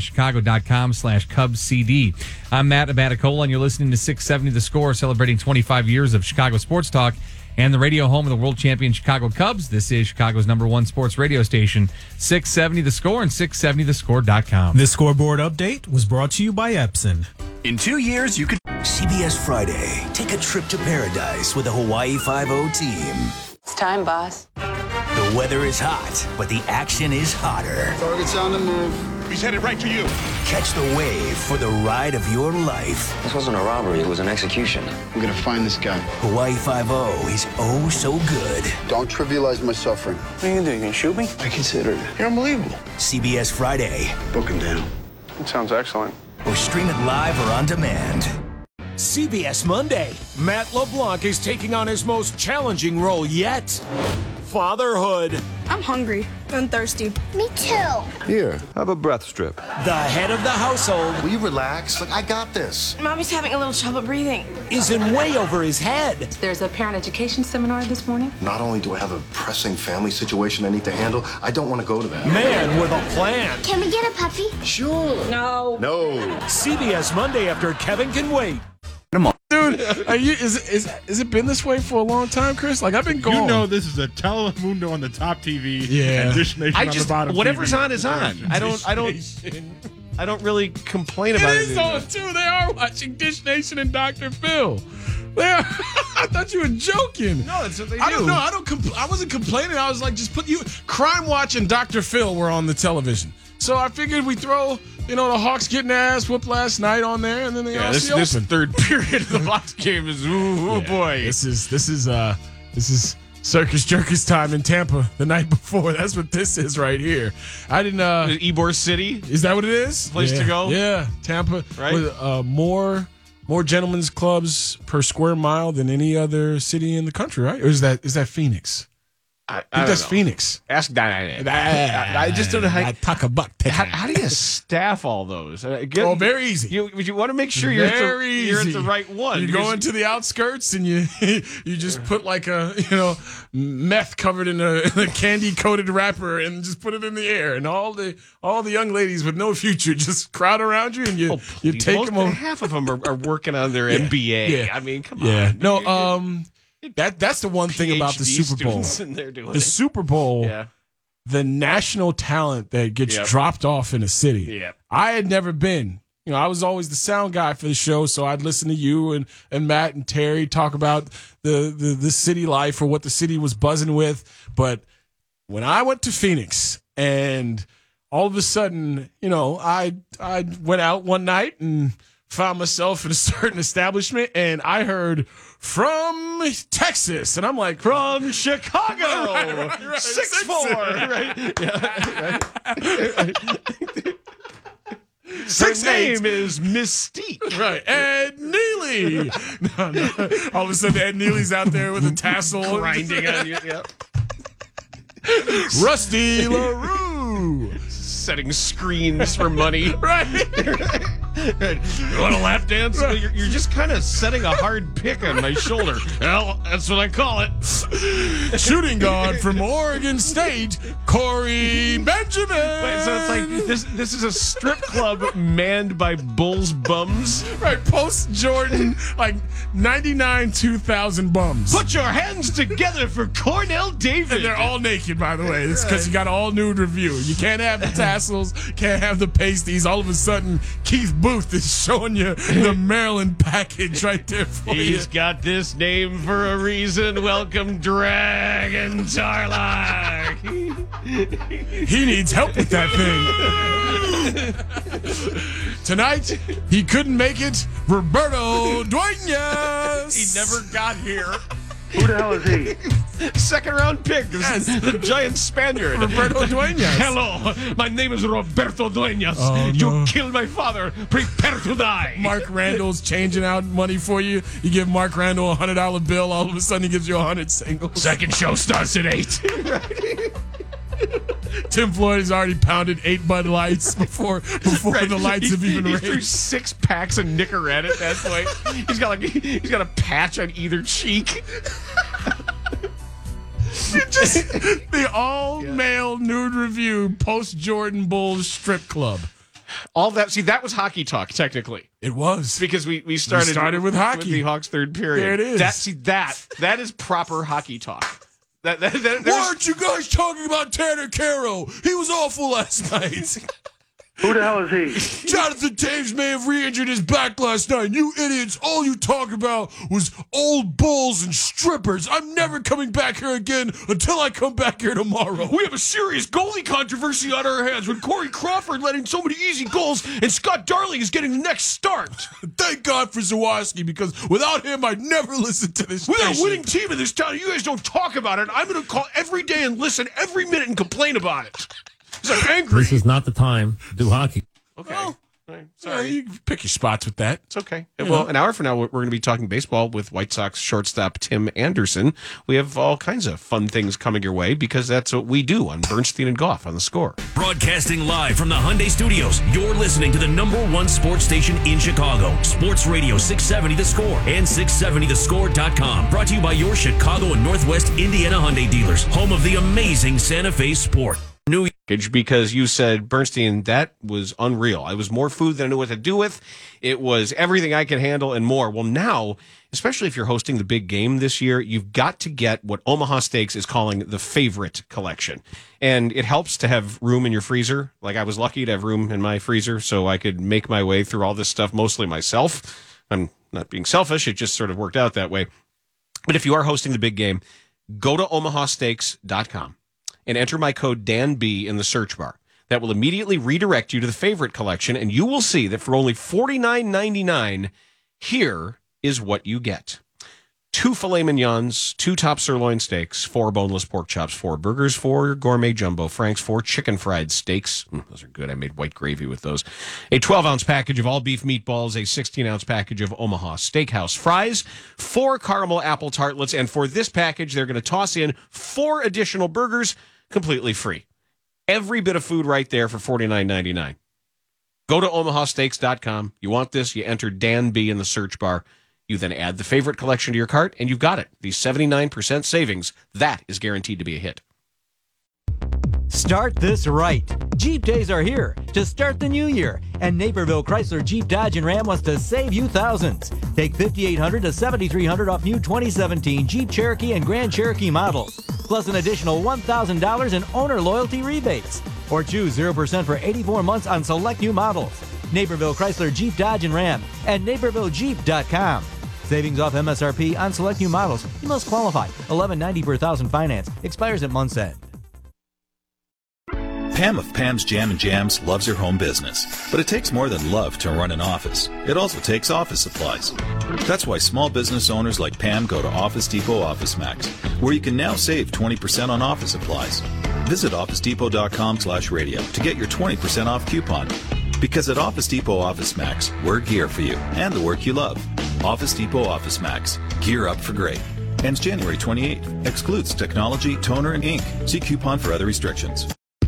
S8: cbschicago.com/CubsCD. I'm Matt Abaticola, and you're listening to 670 The Score, celebrating 25 years of Chicago sports talk and the radio home of the world champion Chicago Cubs. This is Chicago's #1 sports radio station, 670 The Score and 670thescore.com.
S9: This scoreboard update was brought to you by Epson.
S11: In 2 years, you could... CBS Friday. Take a trip to paradise with the Hawaii 5-0 team.
S13: It's time, boss.
S11: The weather is hot, but the action is hotter.
S14: Target's on the move.
S11: He's headed right for you. Catch the wave for the ride of your life.
S14: This wasn't a robbery, it was an execution. We're gonna find this guy.
S11: Hawaii 5-0 is oh so good.
S14: Don't trivialize my suffering. What are you gonna do? You gonna shoot me? I considered it. You're unbelievable.
S11: CBS Friday.
S14: Book him down. It sounds excellent.
S11: Or stream it live or on demand.
S27: CBS Monday. Matt LeBlanc is taking on his most challenging role yet. Fatherhood.
S28: I'm hungry and thirsty.
S18: Me too.
S25: Here, have a breath strip.
S27: The head of the household.
S14: Will you relax? Look, I got this.
S28: Mommy's having a little trouble breathing.
S27: Is in way over his head.
S28: There's a parent education seminar this morning.
S14: Not only do I have a pressing family situation I need to handle, I don't want to go to that.
S27: Man with a plan.
S18: Can we get a puppy?
S14: Sure.
S28: No.
S14: No.
S27: CBS Monday after Kevin Can Wait.
S12: Dude, is it been this way for a long time, Chris? Like, I've been going.
S16: You know this is a Telemundo on the top TV
S12: Yeah.
S16: and Dish Nation on the bottom
S10: whatever's
S16: TV.
S10: on is on. I don't really complain about it.
S12: It is on, too. They are watching Dish Nation and Dr. Phil. They are. I thought you were joking.
S10: No, that's what they do.
S12: I don't know. I wasn't complaining. I was like, just put you. Crime Watch and Dr. Phil were on the television. So I figured we throw, the Hawks getting their ass whooped last night on there, and then they all see
S10: this
S12: open.
S10: third period of the Hawks game is boy.
S12: This is Circus Jerkers time in Tampa the night before. That's what this is right here. I didn't.
S10: Ybor City.
S12: Is that what it is?
S10: Place to go.
S12: Yeah, Tampa.
S10: Right.
S12: With more gentlemen's clubs per square mile than any other city in the country, right? Or is that Phoenix? I think that's Phoenix.
S10: Ask that. I just don't know how. How do you staff all those?
S12: Very easy.
S10: You want to make sure you're at the right one.
S12: You go into the outskirts and you just put like a meth covered in a candy coated wrapper and just put it in the air, and all the young ladies with no future just crowd around you and you take them over.
S10: Half of them are working on their MBA. Yeah. I mean, come
S12: on.
S10: No,
S12: that's the one thing about the Super Bowl. The Super Bowl, the national talent that gets dropped off in a city.
S10: Yeah.
S12: I had never been. I was always the sound guy for the show, so I'd listen to you and Matt and Terry talk about the city life or what the city was buzzing with. But when I went to Phoenix and all of a sudden, I went out one night and found myself in a certain establishment, and I heard from Texas, and I'm like,
S10: from Chicago,
S12: right.
S10: 6'4", right?
S12: Her
S10: name is Mystique,
S12: right? And Neely. Neely. No. All of a sudden, Ed Neely's out there with a tassel.
S10: Grinding on you. Yep.
S12: Rusty LaRue.
S10: Setting screens for money.
S12: Right.
S10: You want a lap dance? Well, you're just kind of setting a hard pick on my shoulder. Well, that's what I call it.
S12: Shooting guard from Oregon State, Corey Benjamin.
S10: Wait, so it's like this is a strip club manned by Bulls bums.
S12: Right, post-Jordan, like 99 2000 bums.
S10: Put your hands together for Cornell David.
S12: And they're all naked, by the way. It's because you got all nude review. You can't have the tassels, can't have the pasties. All of a sudden, Keith Booth is showing you the Maryland package right there for you.
S10: He's got this name for a reason. Welcome, Dragon Tarlock.
S12: He needs help with that thing. Tonight, he couldn't make it. Roberto Duenas.
S10: He never got here.
S14: Who the hell is he?
S10: Second round pick. Yes. The giant Spaniard.
S12: Roberto Duenas.
S10: Hello, my name is Roberto Duenas.
S12: Oh,
S10: you
S12: no.
S10: killed my father. Prepare to die.
S12: Mark Randall's changing out money for you. You give Mark Randall a $100 bill. All of a sudden, he gives you 100 singles.
S10: Second show starts at 8.
S12: Tim Floyd has already pounded 8 Bud Lights before the lights have even
S10: He
S12: raised.
S10: threw 6 packs of Nicorette at that point. He's got a patch on either cheek.
S12: Just the all-male nude review post-Jordan Bulls strip club.
S10: All that. See, that was hockey talk. Technically,
S12: it was
S10: because we started
S12: with hockey.
S10: With the Hawks' third period.
S12: There it is.
S10: That is proper hockey talk.
S12: Why aren't you guys talking about Tanner Caro? He was awful last night.
S14: Who the hell is he?
S12: Jonathan Taves may have re-injured his back last night. You idiots, all you talk about was old bulls and strippers. I'm never coming back here again until I come back here tomorrow.
S10: We have a serious goalie controversy on our hands with Corey Crawford letting so many easy goals and Scott Darling is getting the next start.
S12: Thank God for Zawaski, because without him, I'd never listen to this
S10: We're
S12: station.
S10: a winning team in this town. You guys don't talk about it. I'm going to call every day and listen every minute and complain about it. I'm angry.
S4: This is not the time to do hockey.
S10: Okay.
S12: Well,
S10: sorry.
S12: You can pick your spots with that.
S10: It's okay. Well, an hour from now, we're going to be talking baseball with White Sox shortstop Tim Anderson. We have all kinds of fun things coming your way because that's what we do on Bernstein and Goff on The Score.
S6: Broadcasting live from the Hyundai Studios, you're listening to the #1 sports station in Chicago. Sports Radio 670 The Score and 670thescore.com. Brought to you by your Chicago and Northwest Indiana Hyundai dealers, home of the amazing Santa Fe Sport.
S10: New because you said, Bernstein, that was unreal. It was more food than I knew what to do with. It was everything I could handle and more. Well, now, especially if you're hosting the big game this year, you've got to get what Omaha Steaks is calling the favorite collection. And it helps to have room in your freezer. Like, I was lucky to have room in my freezer so I could make my way through all this stuff mostly myself. I'm not being selfish. It just sort of worked out that way. But if you are hosting the big game, go to omahasteaks.com. and enter my code DANB in the search bar. That will immediately redirect you to the favorite collection, and you will see that for only $49.99, here is what you get. 2 filet mignons, 2 top sirloin steaks, 4 boneless pork chops, 4 burgers, 4 gourmet jumbo franks, 4 chicken fried steaks. Those are good. I made white gravy with those. A 12-ounce package of all beef meatballs, a 16-ounce package of Omaha Steakhouse fries, 4 caramel apple tartlets, and for this package, they're going to toss in 4 additional burgers completely free. Every bit of food right there for $49.99. Go to omahasteaks.com. You want this, you enter Dan B in the search bar. You then add the favorite collection to your cart, and you've got it. The 79% savings, that is guaranteed to be a hit.
S7: Start this right. Jeep Days are here to start the new year, and Naperville Chrysler Jeep Dodge and Ram wants to save you thousands. Take $5,800 to $7,300 off new 2017 Jeep Cherokee and Grand Cherokee models, plus an additional $1,000 in owner loyalty rebates. Or choose 0% for 84 months on select new models. Naperville Chrysler Jeep Dodge and Ram and NapervilleJeep.com. Savings off MSRP on select new models. You must qualify. $11.90 per thousand finance. Expires at month's end.
S21: Pam of Pam's Jam and Jams loves her home business, but it takes more than love to run an office. It also takes office supplies. That's why small business owners like Pam go to Office Depot Office Max, where you can now save 20% on office supplies. Visit OfficeDepot.com/radio to get your 20% off coupon. Because at Office Depot Office Max, we're gear for you and the work you love. Office Depot Office Max. Gear up for great. Ends January 28th. Excludes technology, toner, and ink. See coupon for other restrictions.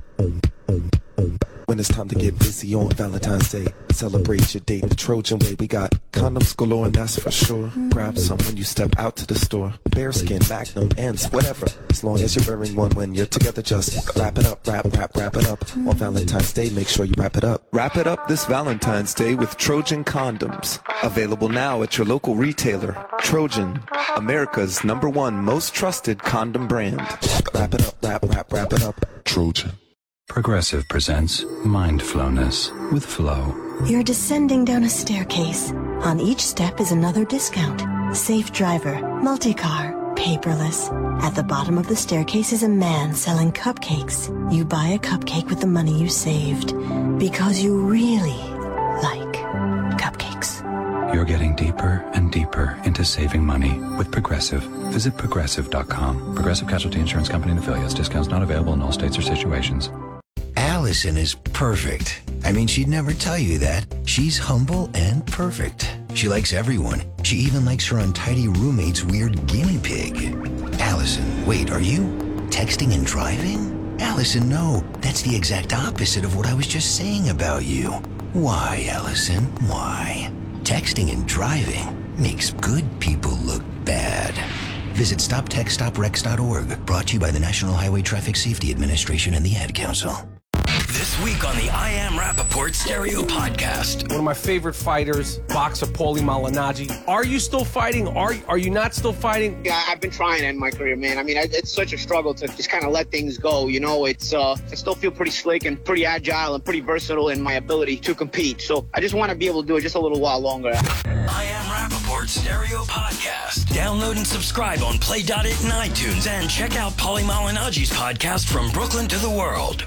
S22: When it's time to get busy on Valentine's Day, celebrate your date the Trojan way. We got condoms galore, and that's for sure. Grab some when you step out to the store. Bearskin, Magnum, ends, whatever. As long as you're wearing one when you're together, just wrap it up, wrap it up. On Valentine's Day, make sure you wrap it up. Wrap it up this Valentine's Day with Trojan condoms. Available now at your local retailer. Trojan, America's #1 most trusted condom brand. Wrap it up, wrap it up. Trojan.
S23: Progressive presents Mindflowness with Flow.
S24: You're descending down a staircase. On each step is another discount. Safe driver, multi-car, paperless. At the bottom of the staircase is a man selling cupcakes. You buy a cupcake with the money you saved because you really like cupcakes.
S23: You're getting deeper and deeper into saving money with Progressive. Visit Progressive.com. Progressive Casualty Insurance Company and affiliates. Discounts not available in all states or situations.
S2: Allison is perfect. I mean, she'd never tell you that. She's humble and perfect. She likes everyone. She even likes her untidy roommate's weird guinea pig. Allison, wait, are you texting and driving? Allison, no. That's the exact opposite of what I was just saying about you. Why, Allison? Why? Texting and driving makes good people look bad. Visit StopTextStopRex.org. Brought to you by the National Highway Traffic Safety Administration and the Ad Council.
S11: This week on the I Am Rappaport Stereo Podcast.
S3: One of my favorite fighters, boxer Paulie Malignaggi. Are you still fighting? Are you not still fighting?
S5: Yeah, I've been trying to end my career, man. I mean, it's such a struggle to just kind of let things go. You know, I still feel pretty slick and pretty agile and pretty versatile in my ability to compete. So I just want to be able to do it just a little while longer.
S11: I Am Rappaport Stereo Podcast. Download and subscribe on Play.it and iTunes, and check out Paulie Malignaggi's podcast From Brooklyn to the World.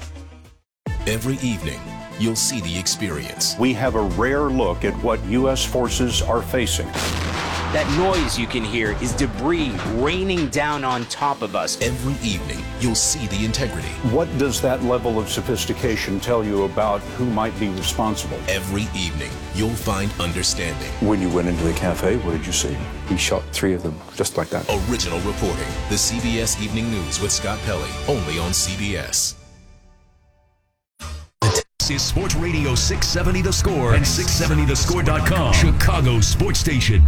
S13: Every evening, you'll see the experience.
S15: We have a rare look at what U.S. forces are facing.
S17: That noise you can hear is debris raining down on top of us.
S13: Every evening, you'll see the integrity.
S15: What does that level of sophistication tell you about who might be responsible?
S13: Every evening, you'll find understanding.
S15: When you went into the cafe, what did you see? He shot 3 of them, just like that.
S13: Original reporting. The CBS Evening News with Scott Pelley, only on CBS.
S6: Is Sports Radio 670 The Score and 670thescore.com. Chicago Sports Station.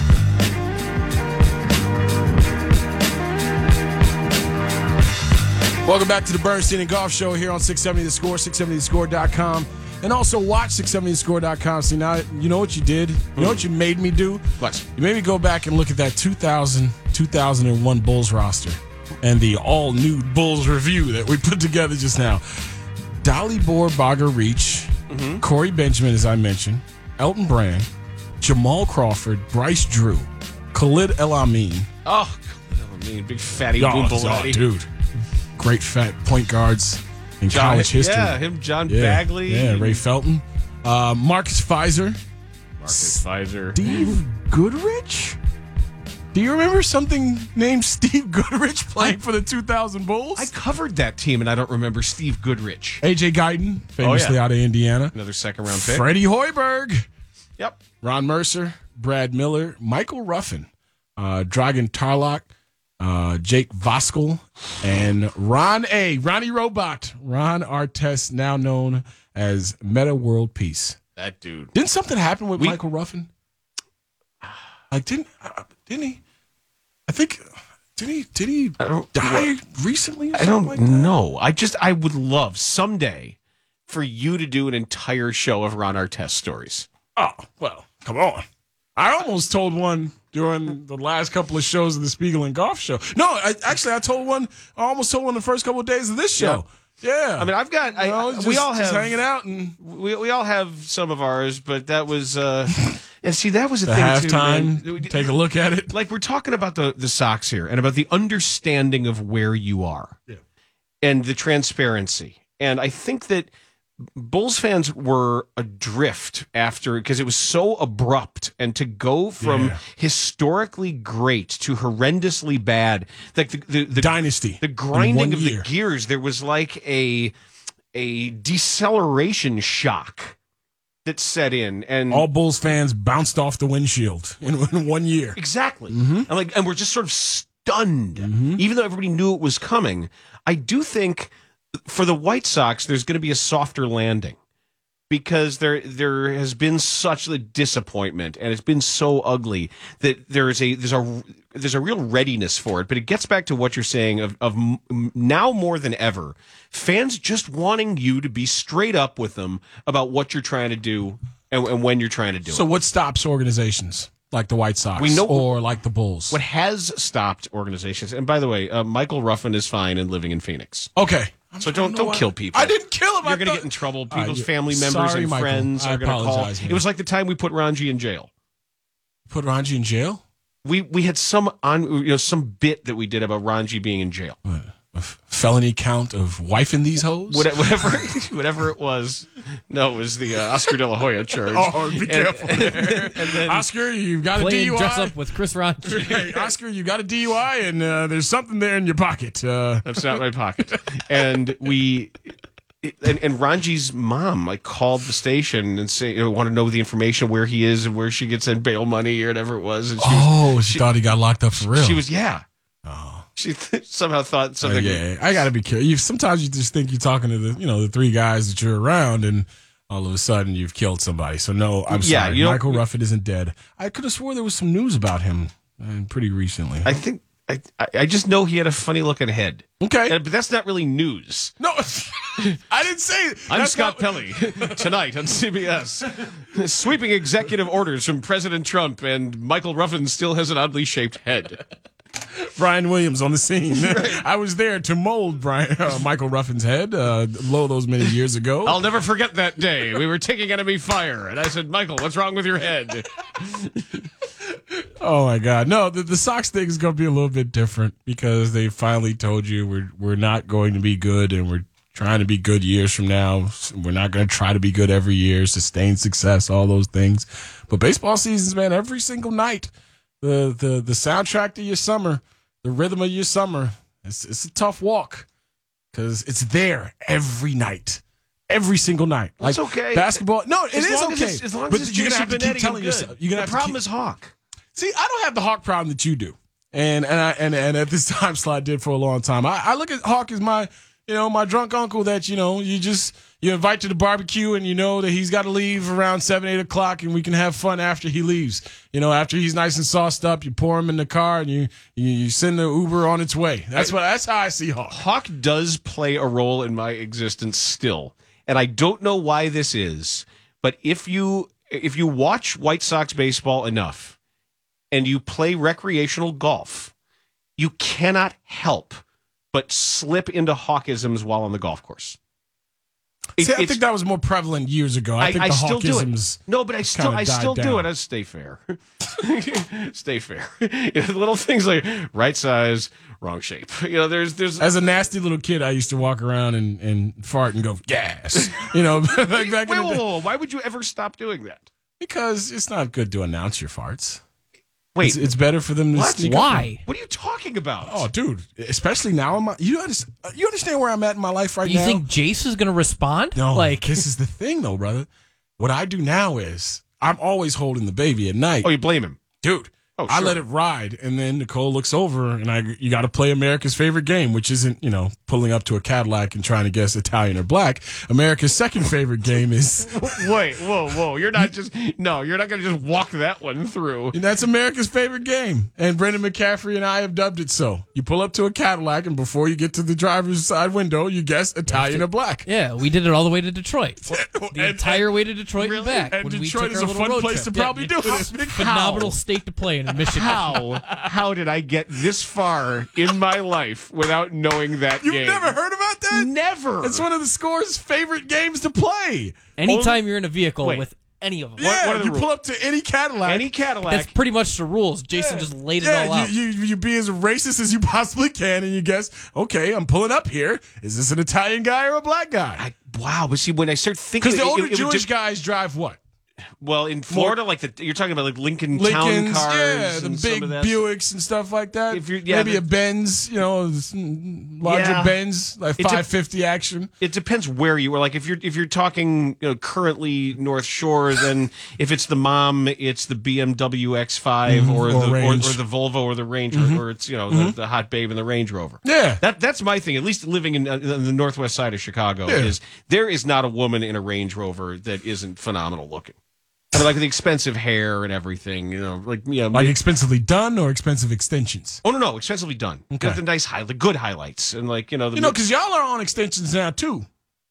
S12: Welcome back to the Bernstein and Golf Show here on 670 The Score, 670thescore.com. And also watch 670thescore.com. See, now you know what you did? You know what you made me do?
S10: What?
S12: You made me go back and look at that 2001 Bulls roster and the all-new Bulls review that we put together just now. Dalibor Bogger-Reach, Corey Benjamin, as I mentioned, Elton Brand, Jamal Crawford, Bryce Drew, Khalid El-Amin.
S10: Oh, Khalid El-Amin, big fatty boom-balati.
S12: Dude. Great fat point guards in college history.
S10: Yeah, him, John Bagley.
S12: Yeah, Ray Felton. Marcus Fizer.
S10: Steve
S12: Goodrich? Do you remember something named Steve Goodrich playing for the 2000 Bulls?
S10: I covered that team, and I don't remember Steve Goodrich.
S12: A.J. Guyton, famously out of Indiana.
S10: Another second-round pick.
S12: Freddie Hoiberg.
S10: Yep.
S12: Ron Mercer, Brad Miller, Michael Ruffin, Dragan Tarlak, Jake Voskuhl, and Ronnie Robot, Ron Artest, now known as Meta World Peace.
S10: That dude.
S12: Didn't something happen with Michael Ruffin? Like, didn't he? I think, did he die recently?
S10: I don't know. I would love someday for you to do an entire show of Ron Artest stories.
S12: Oh, well, come on. I almost told one during the last couple of shows of the Spiegel and Golf Show. No, I almost told one the first couple of days of this show. Yeah.
S10: I mean, I've got, we all have,
S12: just hanging out, and
S10: we all have some of ours, but that was, and see, that was the thing
S12: halftime,
S10: too.
S12: Take a look at it.
S10: Like, we're talking about the Sox here and about the understanding of where you are and the transparency. And I think that Bulls fans were adrift after, because it was so abrupt, and to go from historically great to horrendously bad, like the
S12: dynasty,
S10: the grinding of the gears, there was like a deceleration shock that set in, and
S12: all Bulls fans bounced off the windshield in 1 year.
S10: Exactly.
S12: Mm-hmm.
S10: And we're just sort of stunned, even though everybody knew it was coming. I do think for the White Sox, there's going to be a softer landing because there has been such a disappointment, and it's been so ugly that there's a real readiness for it. But it gets back to what you're saying of now more than ever, fans just wanting you to be straight up with them about what you're trying to do and when you're trying to do it.
S12: So what stops organizations like the White Sox or like the Bulls?
S10: What has stopped organizations, and by the way, Michael Ruffin is fine and living in Phoenix.
S12: Okay.
S10: So don't kill people.
S12: I didn't kill him.
S10: You're going to get in trouble. People's family members and
S12: Michael.
S10: friends are going to call.
S12: Man.
S10: It was like the time we put Ranji in jail.
S12: Put Ranji in jail?
S10: We had some bit that we did about Ranji being in jail.
S12: What, a felony count of wifing these hoes?
S10: Whatever it was. No, it was the Oscar De La Hoya charge.
S12: Oh, be careful. And then, Oscar, you've got a DUI.
S1: Dress up with Chris Ranji.
S12: Hey, Oscar, you got a DUI, and there's something there in your pocket.
S10: That's not my pocket. And and Ranji's mom called the station and say, want to know the information where he is and where she gets in bail money or whatever it was. And
S12: she thought he got locked up for real.
S10: She was, yeah.
S12: Oh.
S10: She somehow thought something.
S12: Yeah, I got to be careful. Sometimes you just think you're talking to the three guys that you're around, and all of a sudden you've killed somebody. So no, I'm sorry. Michael Ruffin isn't dead. I could have swore there was some news about him pretty recently.
S10: I think I just know he had a funny looking head.
S12: Okay,
S10: but that's not really news.
S12: No, I didn't say it.
S10: I'm Scott Pelley. Tonight on CBS, sweeping executive orders from President Trump, and Michael Ruffin still has an oddly shaped head.
S12: Brian Williams on the scene. Right. I was there to mold Michael Ruffin's head those many years ago.
S10: I'll never forget that day. We were taking enemy fire, and I said, Michael, what's wrong with your head?
S12: Oh, my God. No, the Sox thing is going to be a little bit different because they finally told you we're not going to be good, and we're trying to be good years from now. We're not going to try to be good every year, sustain success, all those things. But baseball seasons, man, every single night, the soundtrack to your summer, the rhythm of your summer, it's a tough walk because it's there every night, every single night.
S10: It's okay.
S12: Basketball. No, it is okay.
S10: As long as you're going to have to keep telling yourself. The problem is Hawk.
S12: See, I don't have the Hawk problem that you do, and at this time slot did for a long time. I look at Hawk as my drunk uncle that you invite to the barbecue, and you know that he's got to leave around 7-8 o'clock, and we can have fun after he leaves. After he's nice and sauced up, you pour him in the car, and you send the Uber on its way. That's how I see Hawk.
S10: Hawk does play a role in my existence still, and I don't know why this is, but if you watch White Sox baseball enough, and you play recreational golf, you cannot help but slip into Hawkisms while on the golf course.
S12: I think that was more prevalent years ago. I think the
S10: still
S12: Hawkisms.
S10: No, but I still do it. Stay fair. Stay fair. Little things like right size, wrong shape. There's.
S12: As a nasty little kid, I used to walk around and fart and go gas. Like back in the day.
S10: Whoa! Why would you ever stop doing that?
S12: Because it's not good to announce your farts.
S10: Wait,
S12: it's better for them to sneak
S1: Why?
S10: What are you talking about?
S12: Oh, dude, especially now. You understand where I'm at in my life right now?
S1: You think Jace is going to respond?
S12: No, this is the thing, though, brother. What I do now is I'm always holding the baby at night.
S10: Oh, you blame him?
S12: Dude.
S10: Oh,
S12: I
S10: sure.
S12: let it ride, and then Nicole looks over, and you got to play America's favorite game, which isn't, pulling up to a Cadillac and trying to guess Italian or black. America's second favorite game is...
S10: Wait, whoa. You're not going to just walk that one through.
S12: And that's America's favorite game, and Brendan McCaffrey and I have dubbed it so. You pull up to a Cadillac, and before you get to the driver's side window, you guess Italian or black.
S1: Yeah, we did it all the way to Detroit. The entire way to Detroit and back.
S12: And Detroit is a fun place to probably do this.
S1: Phenomenal state to play in Michigan.
S10: How did I get this far in my life without knowing that game?
S12: You've never heard about that?
S10: Never.
S12: It's one of the Score's favorite games to play.
S1: Anytime you're in a vehicle with any of them.
S12: Yeah,
S10: what are the
S12: you
S10: rules?
S12: pull up to any Cadillac.
S1: That's pretty much the rules. Jason just laid it all out.
S12: You be as racist as you possibly can, and you guess, okay, I'm pulling up here. Is this an Italian guy or a black guy?
S10: Wow, but see, when I start thinking...
S12: Because the older Jewish guys drive what?
S10: Well, in Florida, you're talking about like Lincoln Town cars,
S12: yeah, the
S10: and
S12: big
S10: some of that
S12: Buicks and stuff like that.
S10: If you're-
S12: Maybe a Benz, larger Benz, like 550 action.
S10: It depends where you are. Like if you're talking currently North Shore, then if it's the mom, it's the BMW X5 or the Volvo or the Range, or it's the hot babe in the Range Rover.
S12: Yeah,
S10: that's my thing. At least living in the northwest side of Chicago, is there is not a woman in a Range Rover that isn't phenomenal looking. I mean, like the expensive hair and everything,
S12: like expensively done or expensive extensions.
S10: Oh no, expensively done.
S12: Okay.
S10: Got the nice the good highlights and
S12: because y'all are on extensions now too.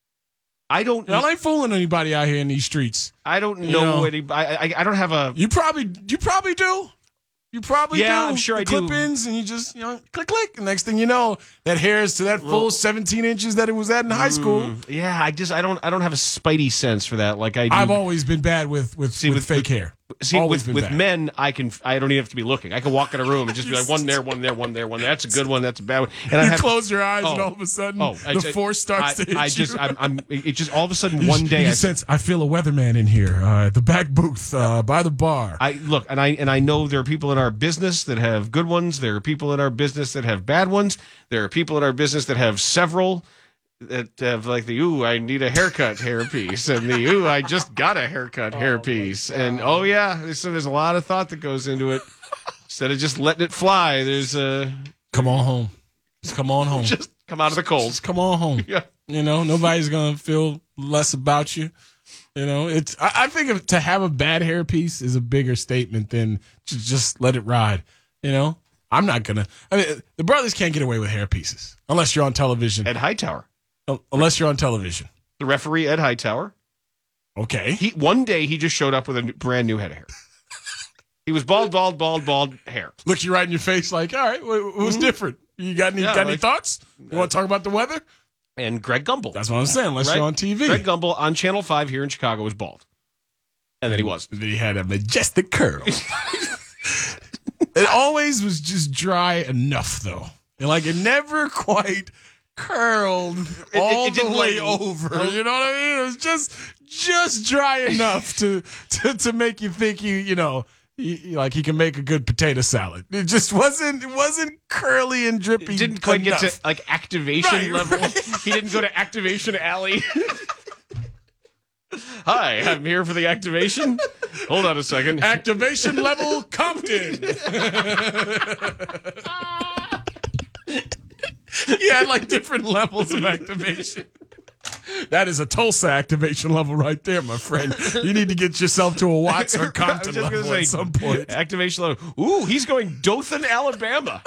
S12: Y'all ain't fooling anybody out here in these streets.
S10: I don't know I don't have a.
S12: You probably do. You probably do.
S10: I'm sure I do.
S12: Clip-ins and you just click click. And next thing you know, that hair is to that full 17 inches that it was at in high school.
S10: Yeah, I don't have a spidey sense for that. Like
S12: I've always been bad with fake hair.
S10: See, with men, I don't even have to be looking. I can walk in a room and just be like one there, one there, one there, one there. That's a good one. That's a bad one. And
S12: you close your eyes and all of a sudden the force starts to hit you.
S10: It just all of a sudden one day
S12: I feel a weatherman in here at the back booth by the bar.
S10: I know there are people in our business that have good ones. There are people in our business that have bad ones. There are people in our business that have several. That have like the I need a haircut hairpiece and the I just got a haircut hairpiece and so there's a lot of thought that goes into it. Instead of just letting it fly, there's a
S12: come on home. Just come on home.
S10: Just come out of the cold.
S12: Just come on home.
S10: Yeah.
S12: Nobody's gonna feel less about you. It's I think to have a bad hairpiece is a bigger statement than to just let it ride. I'm not gonna. I mean, the brothers can't get away with hairpieces unless you're on television.
S10: Ed Hightower.
S12: Unless you're on television.
S10: The referee, Ed Hightower.
S12: Okay.
S10: One day he just showed up with a brand new head of hair. He was bald hair.
S12: Looked you right in your face like, all right, what's different? You got any thoughts? You want to talk about the weather?
S10: And Greg Gumbel.
S12: That's what I'm saying, unless you're on TV.
S10: Greg Gumbel on Channel 5 here in Chicago was bald. And then he was.
S12: And then he had a majestic curl. It always was just dry enough, though. It never quite curled all the way over. You know what I mean? It was just dry enough to make you think he can make a good potato salad. It just wasn't curly and drippy.
S10: It didn't quite
S12: enough.
S10: get to activation level. Right. He didn't go to Activation Alley. Hi, I'm here for the activation. Hold on a second.
S12: Activation level Compton. He had different levels of activation. That is a Tulsa activation level right there, my friend. You need to get yourself to a Watts or Compton level at some point.
S10: Activation level. Ooh, he's going Dothan, Alabama.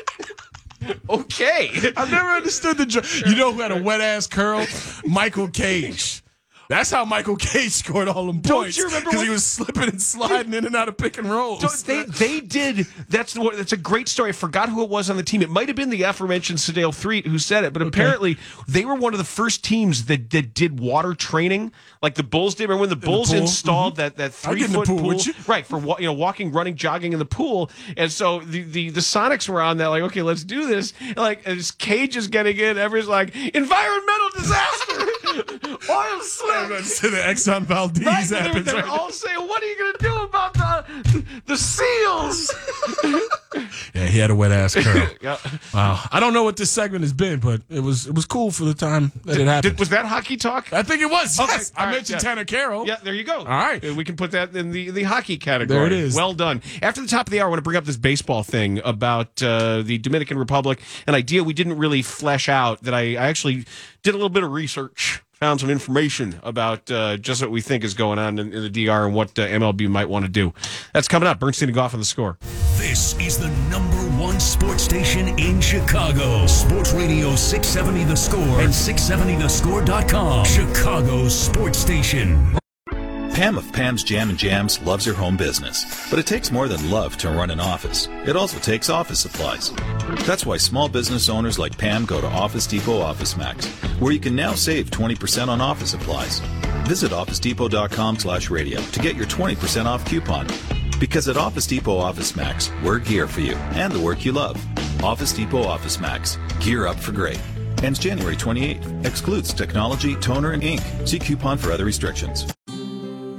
S10: Okay.
S12: I've never understood who had a wet-ass curl? Michael Cage. That's how Michael Cage scored all them points. Don't you remember? Because he was slipping and sliding in and out of pick and rolls.
S10: They did. That's a great story. I forgot who it was on the team. It might have been the aforementioned Sedale Threet who said it, but apparently they were one of the first teams that did water training, like the Bulls did. Remember when the Bulls installed that 3-foot pool, right, for walking, running, jogging in the pool, and so the Sonics were on that, like, okay, let's do this. And as Cage is getting in, everyone's like, environmental disaster. Oil slick.
S12: To the Exxon Valdez happens.
S10: They're all saying, "What are you going to do about the seals?"
S12: Yeah, he had a wet ass curl.
S10: Yeah.
S12: Wow. I don't know what this segment has been, but it was cool for the time that it happened.
S10: Was that hockey talk?
S12: I think it was.
S10: Okay.
S12: Yes. I mentioned Tanner Carroll.
S10: Yeah, there you go.
S12: All right.
S10: We can put that in the hockey category.
S12: There it is.
S10: Well done. After the top of the hour, I want to bring up this baseball thing about the Dominican Republic, an idea we didn't really flesh out that I actually did a little bit of research. Found some information about just what we think is going on in the DR and what MLB might want to do. That's coming up. Bernstein and Goff on The Score.
S6: This is the #1 sports station in Chicago. Sports Radio 670 The Score and 670thescore.com. Chicago's sports station.
S21: Pam of Pam's Jam and Jams loves her home business, but it takes more than love to run an office. It also takes office supplies. That's why small business owners like Pam go to Office Depot Office Max, where you can now save 20% on office supplies. Visit OfficeDepot.com/radio to get your 20% off coupon. Because at Office Depot Office Max, we're gear for you and the work you love. Office Depot Office Max. Gear up for great. Ends January 28th. Excludes technology, toner, and ink. See coupon for other restrictions.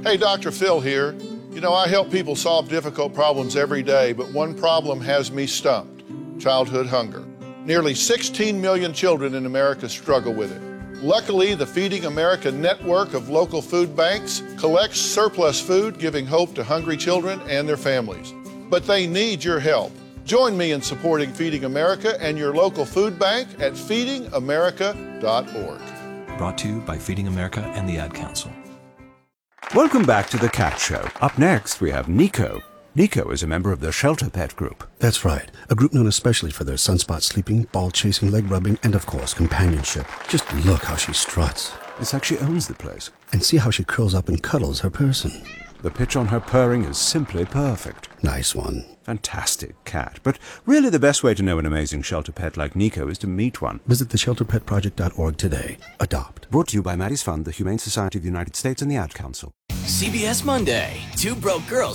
S8: Hey, Dr. Phil here. You know, I help people solve difficult problems every day, but one problem has me stumped: childhood hunger. Nearly 16 million children in America struggle with it. Luckily, the Feeding America network of local food banks collects surplus food, giving hope to hungry children and their families. But they need your help. Join me in supporting Feeding America and your local food bank at feedingamerica.org.
S9: Brought to you by Feeding America and the Ad Council.
S18: Welcome back to The Cat Show. Up next, we have Nico. Nico is a member of the Shelter Pet Group.
S19: That's right. A group known especially for their sunspot sleeping, ball chasing, leg rubbing, and of course, companionship. Just look how she struts.
S18: It's like she owns the place.
S19: And see how she curls up and cuddles her person.
S18: The pitch on her purring is simply perfect.
S19: Nice one.
S18: Fantastic cat. But really the best way to know an amazing shelter pet like Nico is to meet one.
S19: Visit theshelterpetproject.org today. Adopt.
S18: Brought to you by Maddie's Fund, the Humane Society of the United States, and the Ad Council.
S20: CBS Monday. Two broke girls